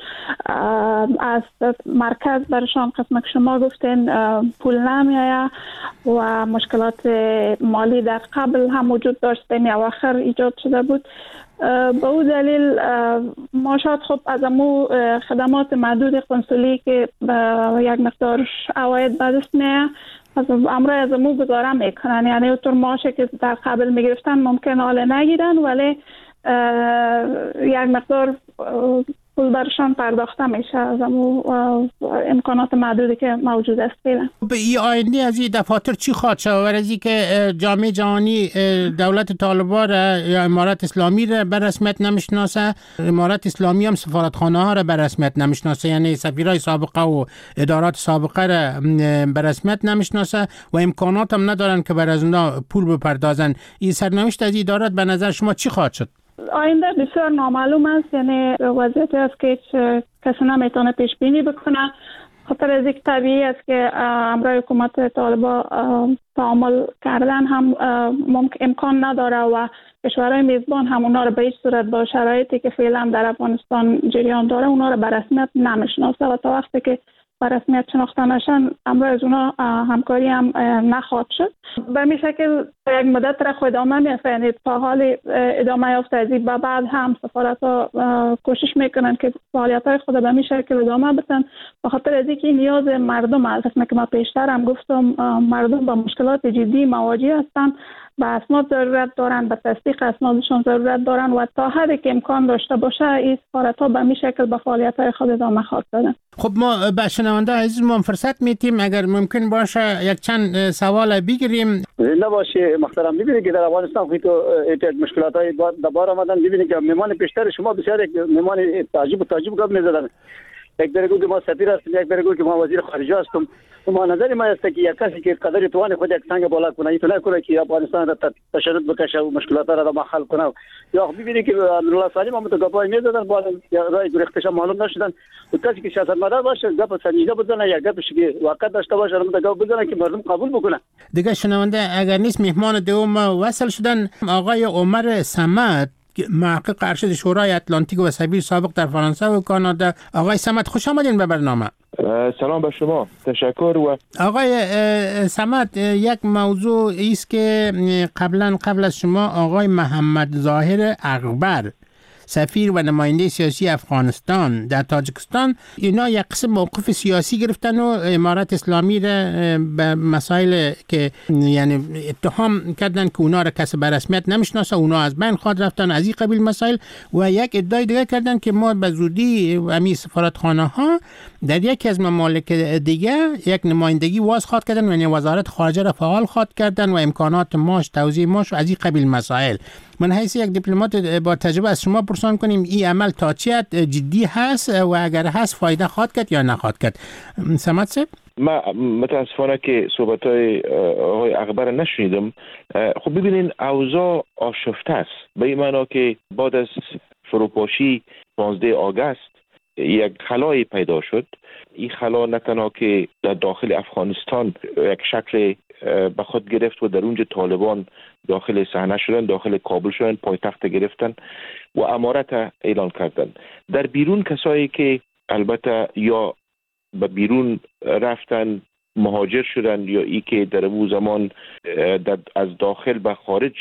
از مرکز برشان قسم که شما گفتین پول نمیآید و مشکلات مالی در قبل هم وجود داشت، بین اواخر ایجاد شده بود. به او دلیل معاشات خب از امو خدمات محدود قنسولی که یک مقدار عواید به دست میاد از امروز از امو گذاره میکنن، یعنی اونطور معاشی که در قبل میگرفتن ممکن حال نگیرن ولی یک مقدار پول برشان پرداخته میشه از امکانات محدودی که موجود است. به این آینده از این دفاتر چی خواهد شد؟ ورزی که جامعه جهانی دولت طالبان یا امارت اسلامی را به رسمیت نمیشناسه، امارت اسلامی هم سفارتخانه ها را به رسمیت نمیشناسه، یعنی سفیرای سابقه و ادارات سابقه را به رسمیت نمیشناسه و امکانات هم ندارن که برای از اونا پول بپردازن. این سرنوشت از این ادارات به نظر شما چی خواهد شد؟ آینده بسیار نامعلوم است، یعنی وضعیتی است که کسی نمیتونه پیش بینی بکنه، خاطر از یک طبیعی است که امروز حکومت طالبان تعامل کردن هم امکان نداره و کشورهای میزبان هم اونا رو به هیچ صورت با شرایطی که فعلا در افغانستان جریان داره اونا رو به رسمیت نمیشناسه و تا وقتی که به رسمیت شناخته نشن امروز اونا همکاری هم نخواهد شد. به این شکل یک مدت را خود ادامه می‌افزاید تا حال ادامه یافته از این بعد هم سفارت‌ها کوشش میکنن که فعالیت‌های خود به این شکل ادامه بدن، به خاطر از اینکه نیاز مردم است. که ما پیشتر هم گفتم مردم با مشکلات جدی مواجه هستند، به اسناد ضرورت دارن، به تصدیق اسنادشون ضرورت دارن و تا حدی که امکان داشته باشه این سفارت‌ها به این شکل به فعالیت‌های خود ادامه خواهد دادن. خب ما به شنونده عزیزمون فرصت میتیم اگر ممکن باشه یک چند سوال بگیریم. زنده باشه محترم. می‌بینید که در افغانستان خیلی تو مشکلات‌های دوباره آمدن. می‌بینید که مهمان پیشتر شما بسیار یک مهمان تعجب گپ می‌زدن. یک درگو که ما سفیر هستیم، یک درگو که ما وزیر خارجه هستم. ما نظر ما است که یک کسی که قدر توان خود یک سنگ بالا کنه ایتونه کنه که افغانستان را تشدد بکشه و مشکلات را ما حل کنه یا ببینید که الله سالم هم تو گپای میزدن بعد رای گرفتش معلوم نشدن و کسی که سیاستمدار باشه گپ سنجیده بزنه یا گپش که واقع داشته باشه رو گپ بزنه که مردم قبول بکنه. دیگه شنونده اگر نیست مهمان دوم وصل شدن آقای عمر صمد محقق ارشد شورای اتلانتیک و سفیر سابق در فرانسه و کانادا. آقای صمد خوش آمدین به برنامه. سلام به شما، تشکر. و آقای صمد، یک موضوع است که قبل از شما آقای محمد ظاهر اغبر سفیر و نماینده سیاسی افغانستان در تاجیکستان اینا یک قسم موقف سیاسی گرفتن و امارت اسلامی را به مسائل که یعنی اتهام کردن که اونا را کسی به رسمیت نمیشناسه، اونا از بین خواد رفتن از این قبیل مسائل و یک ادعای دیگه کردن که ما به زودی امی سفارتخانه ها در یکی از ممالک دیگه یک نمایندگی واز خواد کردن، یعنی وزارت خارجه را فعال خواد کردن و امکانات ماش توزیع ماش و از این قبیل مسائل. من حیث یک دیپلمات با تجربه از شما پرسان کنیم این عمل تا چه حد جدی هست و اگر هست فایده خواد کرد یا نخواد کرد؟ صمد صاحب؟ ما متاسفانه که صحبت‌های آقای اغبر نشنیدم. خب ببینین اوضاع آشفته است، به این معنا که بعد از فروپاشی 15 آگوست یک خلایی پیدا شد. این خلا نه تنها که در داخل افغانستان یک شکل به خود گرفت و در اونجا طالبان داخل صحنه شدن، داخل کابل شدن، پایتخت گرفتن و امارت اعلان کردن. در بیرون کسایی که البته یا به بیرون رفتن مهاجر شدن یا ای که در اون زمان از داخل به خارج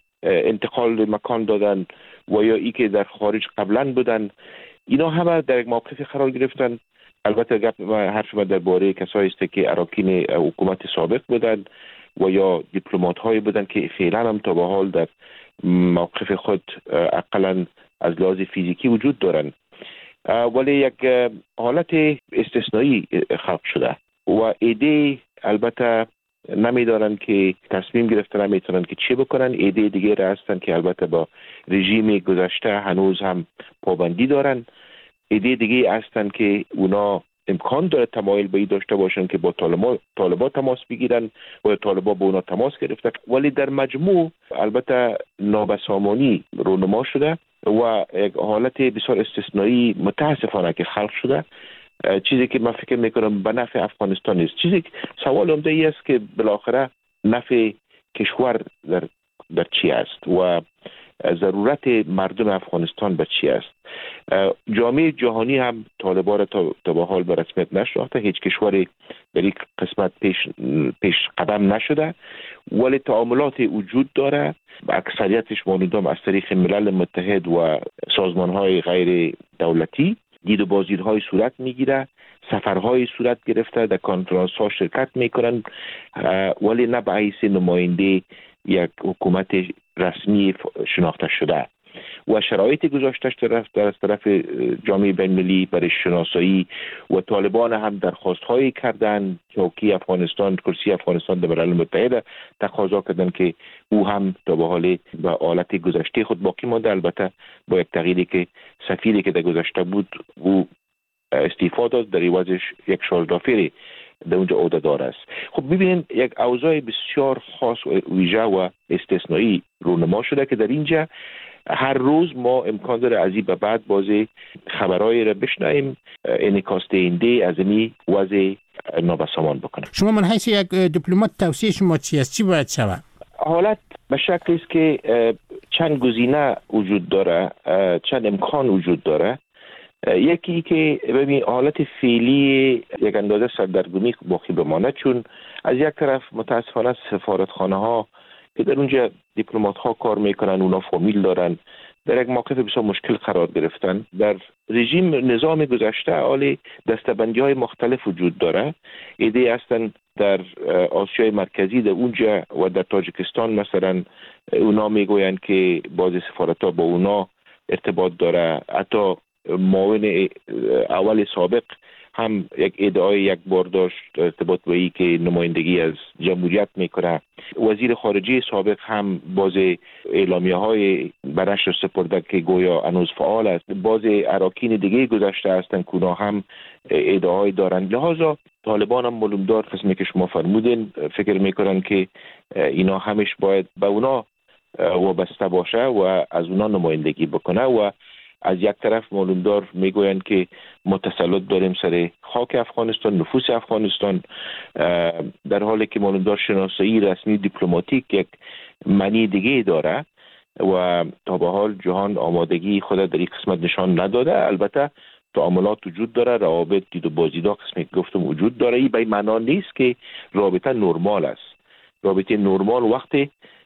انتقال مکان دادن و یا ای که در خارج قبلا بودن، اینا همه در یک موقف قرار گرفتن. البته حرف من درباره کسایی است که اراکین حکومت سابق بودند و یا دیپلمات هایی بودند که فعلا هم تا به حال در موقف خود اقلا از لحاظ فیزیکی وجود دارند، ولی یک حالت استثنایی خلق شده و ایده البته نمیدارن که تصمیم گرفتن، نمیتونن که چی بکنن. ایده دیگه را هستن که البته با رژیم گذشته هنوز هم پابندی دارن. ایده دیگه هستن که اونا امکان داره تمایل به این داشته باشن که با طالبا تماس بگیرن و طالبا با اونا تماس گرفته، ولی در مجموع البته نابسامانی رونما شده و یک حالت بسیار استثنایی متاسفانه که خلق شده، چیزی که من فکر میکنم به نفع افغانستان نیست. چیزی سوال عمده ای است که بالاخره نفع کشور در چی است و ضرورت مردم افغانستان به چی است. جامعه جهانی هم طالبان را تا به حال به رسمیت نشناخته، هیچ کشوری در این قسمت پیش قدم نشده، ولی تعاملات وجود داره. اکثریتش مانندم از طریق ملل متحد و سازمان‌های غیر دولتی دید و بازدیدهای صورت میگیره، سفرهای صورت گرفته، در کنفرانس‌ها شرکت میکنن، ولی نه به حیث نماینده یک حکومت رسمی شناخته شده و شرایط گذاشتش از طرف جامعه بین‌المللی برای شناسایی و طالبان هم درخواست‌هایی کردن، چوکی افغانستان، کرسی افغانستان در ملل متحد تقاضا کردن که او هم تا به حال به حالت گذشته خود باقی مانده، البته با یک تغییری که سفیری که در گذشته بود او استعفا داد، در عوضش یک شالدافری در اونجا عهده‌دار است. خب ببینید یک اوضاع بسیار خاص و ویژه و استثنایی رونما شده که در اینجا هر روز ما امکان داره از این به بعد بازی خبرایی را بشنویم انعکاس دهنده از این وضع نابسامان بکنه. شما من حیث یک دیپلمات توصیه شما چی است؟ چی باید شود؟ حالت به شکلی است که چند گزینه وجود داره، چند امکان وجود داره. یکی که ببین حالت فعلی یک اندازه سردرگمی باقی بمانه، چون از یک طرف متاسفانه سفارتخانه ها که در اونجا دیپلمات ها کار میکنن، اونا فامیل دارن، در یک موقف بسیار مشکل قرار گرفتن. در رژیم نظام گذشته حالی دستبندی های مختلف وجود داره. ایده هستن در آسیای مرکزی در اونجا و در تاجیکستان مثلا اونا میگوین که بعضی سفارت ها با اونا ارتباط داره. حتی معاون اول سابق هم یک ادعای یک بار داشت ارتباط با ای که نمایندگی از جمهوریت میکنه. وزیر خارجه سابق هم باز اعلامیه های برش سپرده که گویا هنوز فعال است. باز اراکین دیگه گذشته هستند که اونا هم ادعای دارند. لحاظا طالبان هم معلومدار قسمی که شما فرمودین فکر میکنن که اینا همش باید به اونا وابسته باشه و از اونا نمایندگی بکنه و از یک طرف معلومدار میگویند که ما تسلط داریم سر خاک افغانستان، نفوس افغانستان، در حالی که معلومدار شناسایی رسمی دیپلماتیک یک معنی دیگه داره و تا به حال جهان آمادگی خود در این قسمت نشان نداده. البته تعاملات وجود داره، روابط دید و بازدیدا قسمی که گفتم وجود داره. این به معنی نیست که رابطه نرمال است. رابطه نرمال وقتی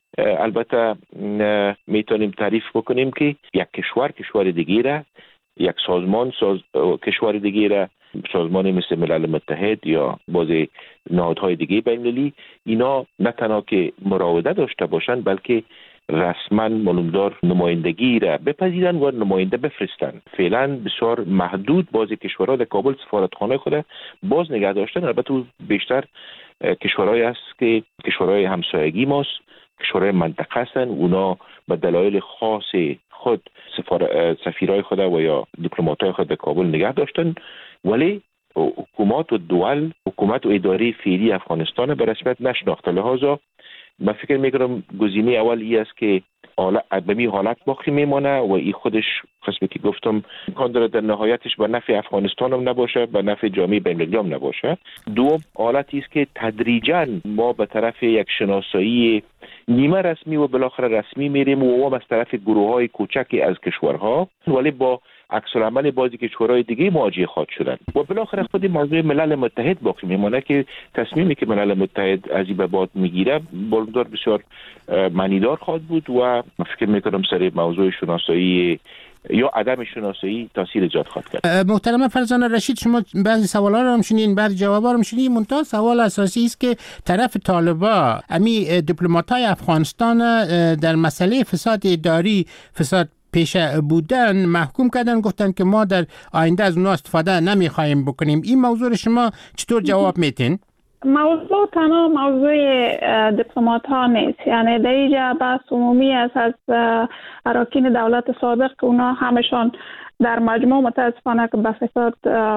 البته میتونیم تعریف بکنیم که یک کشور دیگه را، یک سازمان کشور دیگه را، سازمان مثل ملل متحد یا بعضی نهادهای دیگه بین‌المللی، اینا نه تنها که مراوده داشته باشند بلکه رسما معلومدار نمایندگی را بپذیرند و نماینده بفرستند. فعلا بسیار محدود بعضی کشورها در کابل سفارتخانه خود باز نگه داشتن. البته بیشتر کشورهایی است که کشورهای همسایگی ماست، کشورهای منطقه هستند. اونا به دلایل خاص خود سفیرای خود و یا دیپلمات‌های خود در کابل نگه داشتن، ولی حکومت و دول، حکومت و اداره فعلی افغانستان به رسمیت نشناخته. لحاظا من فکر میکنم گزینه اول ای است که به می حالت باقی میمانه و این خودش قسمی که گفتم امکان داره در نهایتش به نفع افغانستان هم نباشه، به نفع جامعه بین‌المللی هم نباشه. دوم حالتی است که تدریجاً ما به طرف یک شناسایی نیمه رسمی و بالاخره رسمی میریم و ما از طرف گروه‌های کوچکی از کشورها ولی با عکس العمل بعضی کشورهای دیگه مواجه خواهد شدن و بالاخره خود موضوع ملل متحد باقی میمونه که تصمیمی که ملل متحد از این به بعد میگیره بسیار بسیار معنیدار خواهد بود و فکر میکنم سر موضوع شناسایی یا عدم شناسایی تاثیر ایجاد خواهد کرد. محترم فرزانه رشید، شما بعضی سوالا رو هم شنیدین، بعضی جوابا رو هم شنیدین، منتها سوال اساسی است که طرف طالبا امی دیپلمات‌های افغانستان در مسئله فساد اداری، فساد پیش بودن محکوم کردن، گفتن که ما در آینده از اونها استفاده نمیخوایم بکنیم. این موضوع شما چطور جواب میتین؟ موضوع تنها موضوع دیپلمات ها نیست، یعنی در اینجا بحث عمومی است از اراکین دولت سابق که اونا همشان در مجموع متاسفانه که به فساد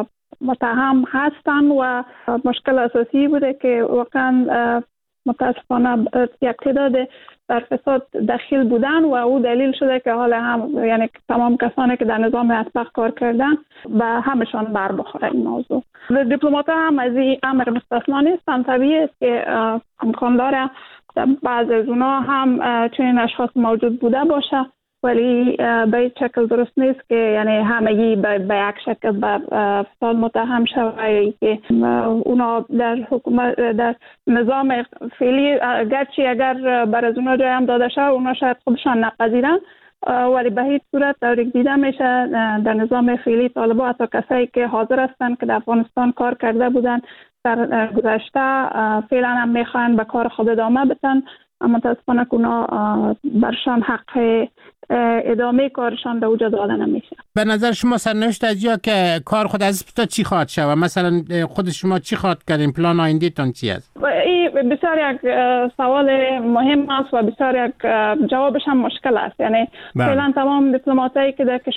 متهم هستن و مشکل اساسی بوده که واقعا متاسفانه یک تعداد در فساد دخیل بودن و او دلیل شده که حالا هم یعنی تمام کسانی که در نظام اسبق کار کردن به همشان بر بخوره این موضوع. دیپلمات هم از این امر مستثنا نیستن. طبیعی است که امکان داره بعض از اونا هم چنین اشخاص موجود بوده باشه، ولی به این شکل درست نیست که یعنی همگی به یک شکل به فساد متهم شوند که اونا در حکومت در نظام فعلی گرچه اگر بر از اونا جای هم داده شد اونا شاید خودشان نپذیرن، ولی به هیچ صورت تحریک دیده میشه در نظام فعلی طالبان حتی کسایی که حاضر هستند که در افغانستان کار کرده بودن در گذشته فعلا هم میخوان به کار خود ادامه بدن، اما متاسفانه اونا برشان حق ادامه کارشان به وجود داده نمیشه. به نظر شما سرنوشت از یا که کار خود از تا چی خواهد شد؟ مثلا خود شما چی خواهد کردین؟ پلان آینده تان چی است؟ این بسیار یک سوال مهم است و بسیار یک جوابش هم مشکل است. یعنی فعلا تمام دیپلماتایی که در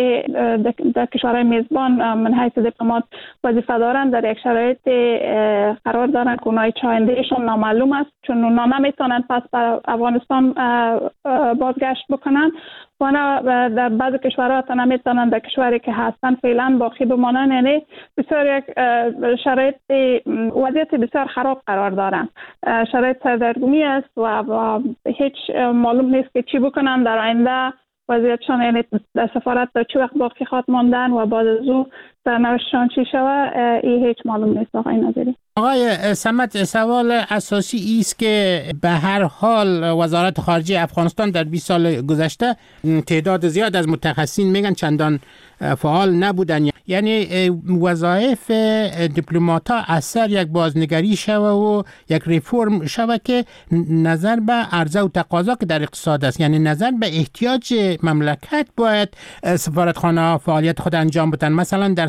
کشورهای میزبان من حیث دیپلمات وظیفه دارند در یک شرایط قرار دارند که اونای چایندهشون نامعلوم است، چون اونا نمیتونن پس به افغانستان بازگشت بکنن و در بعض کشورها تا نمیتونن در کشوری که هستن فعلا باقی بمانن. یعنی بسیار یک شرایط وضعیت بسیار خراب قرار دارن، شرایط سردرگمی است و هیچ معلوم نیست که چی بکنن در آینده. وضعیتشان یعنی در سفارت تا چه وقت باقی خواهد ماندن و بعد از او سرنوشتشان چی شود این هیچ معلوم نیست. آقای نظری آقای صمد، سوال اساسی است که به هر حال وزارت خارجه افغانستان در 20 سال گذشته تعداد زیاد از متخصصین میگن چندان فعال نبودن، یعنی وظایف دیپلمات‌ها اثر یک بازنگری شوه و یک ریفرم شوه که نظر به عرضه و تقاضا که در اقتصاد است، یعنی نظر به احتیاج مملکت باید سفارتخانه فعالیت خود انجام بدن. مثلا در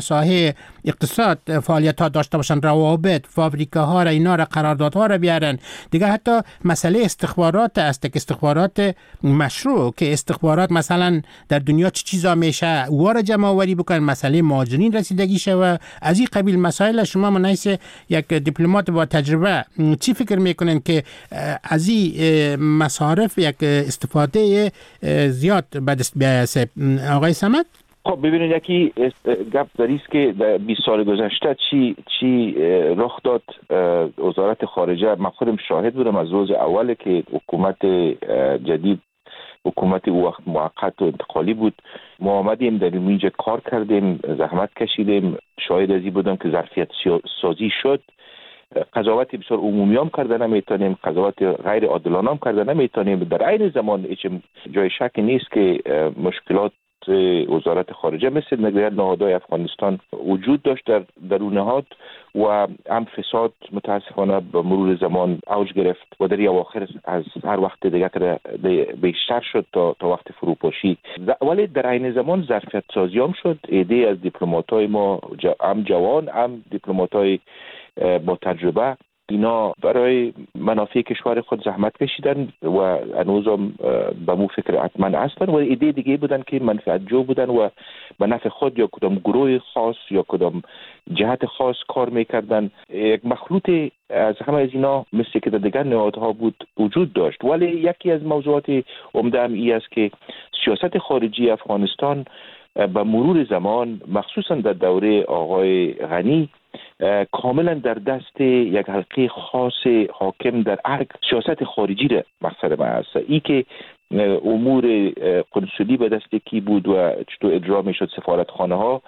ساحه اقتصاد فعالیت ها داشته باشن، روابط، فابریکاها را، اینا را، قراردادها را بیارن. دیگه حتی مسئله استخبارات است که استخبارات مشروع، که استخبارات مثلا در دنیا چه چیزا میشه واره جمع آوری بکنن، مسئله مهاجرین رسیدگی شوه، از این قبیل مسائل. شما من حیث یک دیپلمات با تجربه چی فکر میکنن که از این مصارف یک استفاده زیاد به دست بیاید آقای صمد؟ خب ببینید یکی گپ داریست که در 20 سال گذشته چی رخ داد. وزارت خارجه من خودم شاهد بودم از روز اول که حکومت جدید، حکومت وقت موقت و انتقالی بود، ما آمدیم در اینجا کار کردیم، زحمت کشیدیم، شاهد ازی بودم که ظرفیت سازی شد. قضاوت بسیار عمومی هم کرده نمیتونیم، قضاوت غیر عادلانه هم کرده نمیتونیم. در عین زمان جای شک نیست که مشکلات وزارت خارجه مثل نهادهای افغانستان وجود داشت در اون نهاد و هم فساد متاسفانه به مرور زمان اوج گرفت و در اواخر از هر وقت دیگر بیشتر شد تا وقت فروپاشی. ولی در عین زمان ظرفیت سازی هم شد. ایده از دیپلمات‌های ما هم جوان هم دیپلمات‌های با تجربه، اینا برای منافع کشور خود زحمت کشیدن و هنوزم به مو فکر حتما هستن و ایده دیگه بودن که منفعت جو بودن و به نفع خود یا کدام گروه خاص یا کدام جهت خاص کار میکردن. یک مخلوط از همه از اینا مثل که در دیگر نهادها بود وجود داشت. ولی یکی از موضوعات عمده هم ای است که سیاست خارجی افغانستان به مرور زمان مخصوصا در دوره آقای غنی کاملا در دست یک حلقه خاص حاکم در هر سیاست خارجی را مقصد ما است. ای که امور قنصلی به دست کی بود و چطور اجرا می شد سفارتخانه ها،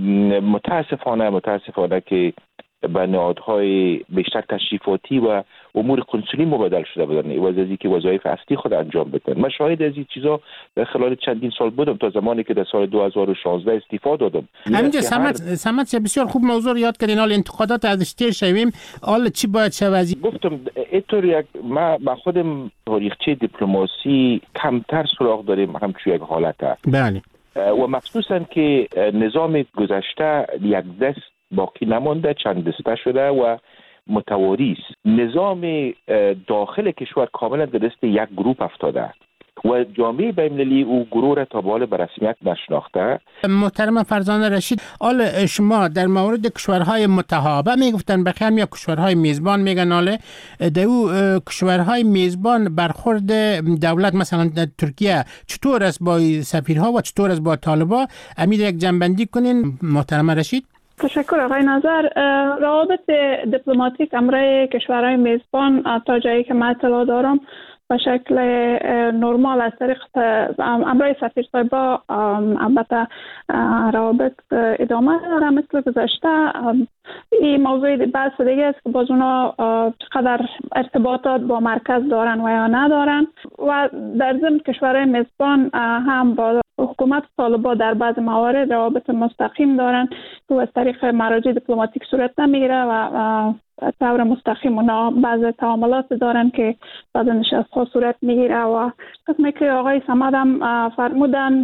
متاسفانه که به نهادهای بیشتر تشریفاتی و امور قنصلی مبادل شده بودن عوض از اینکه وظایف اصلی خود انجام بدن. من شاهد از این چیزا در خلال چندین سال بودم تا زمانی که در سال 2016 استعفا دادم. همینجا سمت بسیار خوب موضوع یاد کردین. حال انتقادات ازش تیر شویم، حال چی باید شود؟ گفتم اینطور یک ما خودم تاریخچه دیپلماسی کمتر سراغ داریم همچون یک حالته. بله. و مخصوصا که نظام گذشته یک دست باقی نمانده، چند دسته شده و متواری است. نظام داخل کشور کاملا در دست یک گروه افتاده و جامعه بین‌المللی او گروه را تا به حال به رسمیت نشناخته. محترم فرزانه رشید، حال شما در مورد کشورهای متحابه میگفتن بخیر یا کشورهای میزبان میگن، حاله در او کشورهای میزبان برخورد دولت مثلا در ترکیه چطور است با سفیرها و چطور است با طالبان؟ امید یک جنبندی کنین محترم رشید. تشکر آقای نظر. روابط دیپلماتیک امرای کشورهای میزبان تا جایی که من اطلاع دارم به شکل نرمال از طریق امرای سفیر صاحبا البته روابط ادامه داره مثل گذشته. این موضوع بحث دیگه است که باز اونا چقدر ارتباطات با مرکز دارن و یا ندارن و در ضمن کشورهای میزبان هم با حکومت طالبان در بعض موارد روابط مستقیم دارن که از طریق مراجع دیپلماتیک صورت نمیگیره و طور مستقیم اونا بعض تعاملات دارن که بعض نشست‌ها صورت میگیره و قسمی که آقای صمد هم فرمودن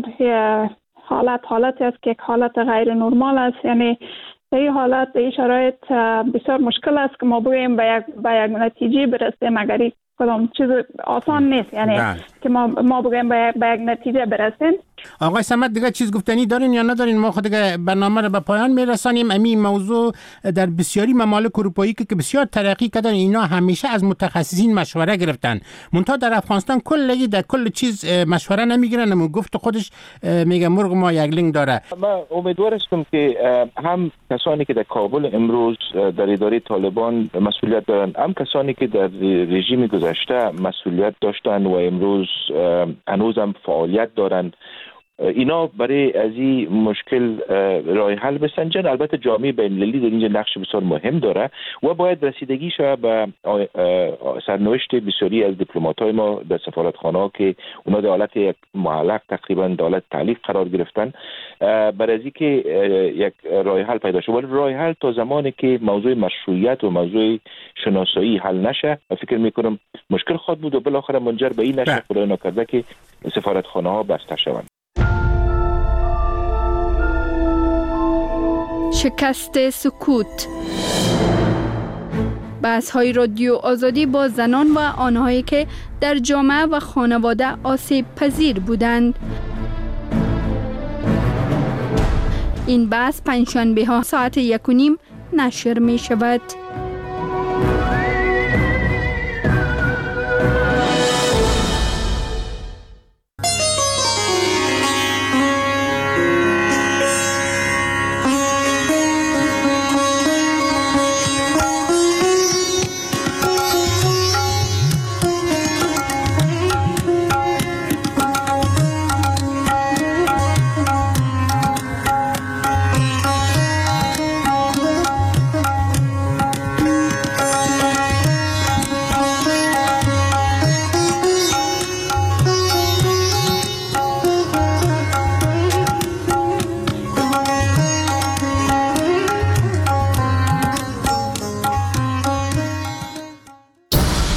حالتی است که یک حالت غیر نرمال است. یعنی در این حالت در این شرایط بسیار مشکل است که ما بگوییم به یک نتیجه برسیم، مگر کدام چیز آسان نیست. یعنی که ما بگوییم به یک نتیجه برسیم. آقای صمد دیگه چیز گفتنی دارین یا ندارین؟ ما خود دیگه برنامه رو به پایان میرسانیم. این موضوع در بسیاری ممالک اروپایی که بسیار ترقی کردن اینا همیشه از متخصصین مشوره گرفتن، منتها در افغانستان کلی در کل چیز مشوره نمیگیرن. و گفت خودش میگه مرغ ما یک لنگ داره. من امیدوار هستم که هم کسانی که در کابل امروز در اداره طالبان مسئولیت دارن، هم کسانی که در رژیم گذشته مسئولیت داشتن و امروز هنوز هم فعالیت دارن، اینا برای از این مشکل راه حل بسنجن. البته جامعه بین‌المللی در اینجا نقش بسیار مهم داره و باید رسیدگی شود به سرنوشت بسیاری از دیپلمات‌های ما در سفارتخانه‌ها که اونا در حالت یک معلق تقریبا در حالت تعلیق قرار گرفتن، برای از اینکه یک راه حل پیدا شود. ولی راه حل تا زمانی که موضوع مشروعیت و موضوع شناسایی حل نشه فکر می‌کنم مشکل خواهد بود و بالاخره منجر به این نشه خدای نکرده که سفارتخانه‌ها بسته شوند. شکست سکوت. بحث های رادیو آزادی با زنان و آنهایی که در جامعه و خانواده آسیب پذیر بودند. این بحث پنجشنبه ها ساعت 1:30 نشر می شود.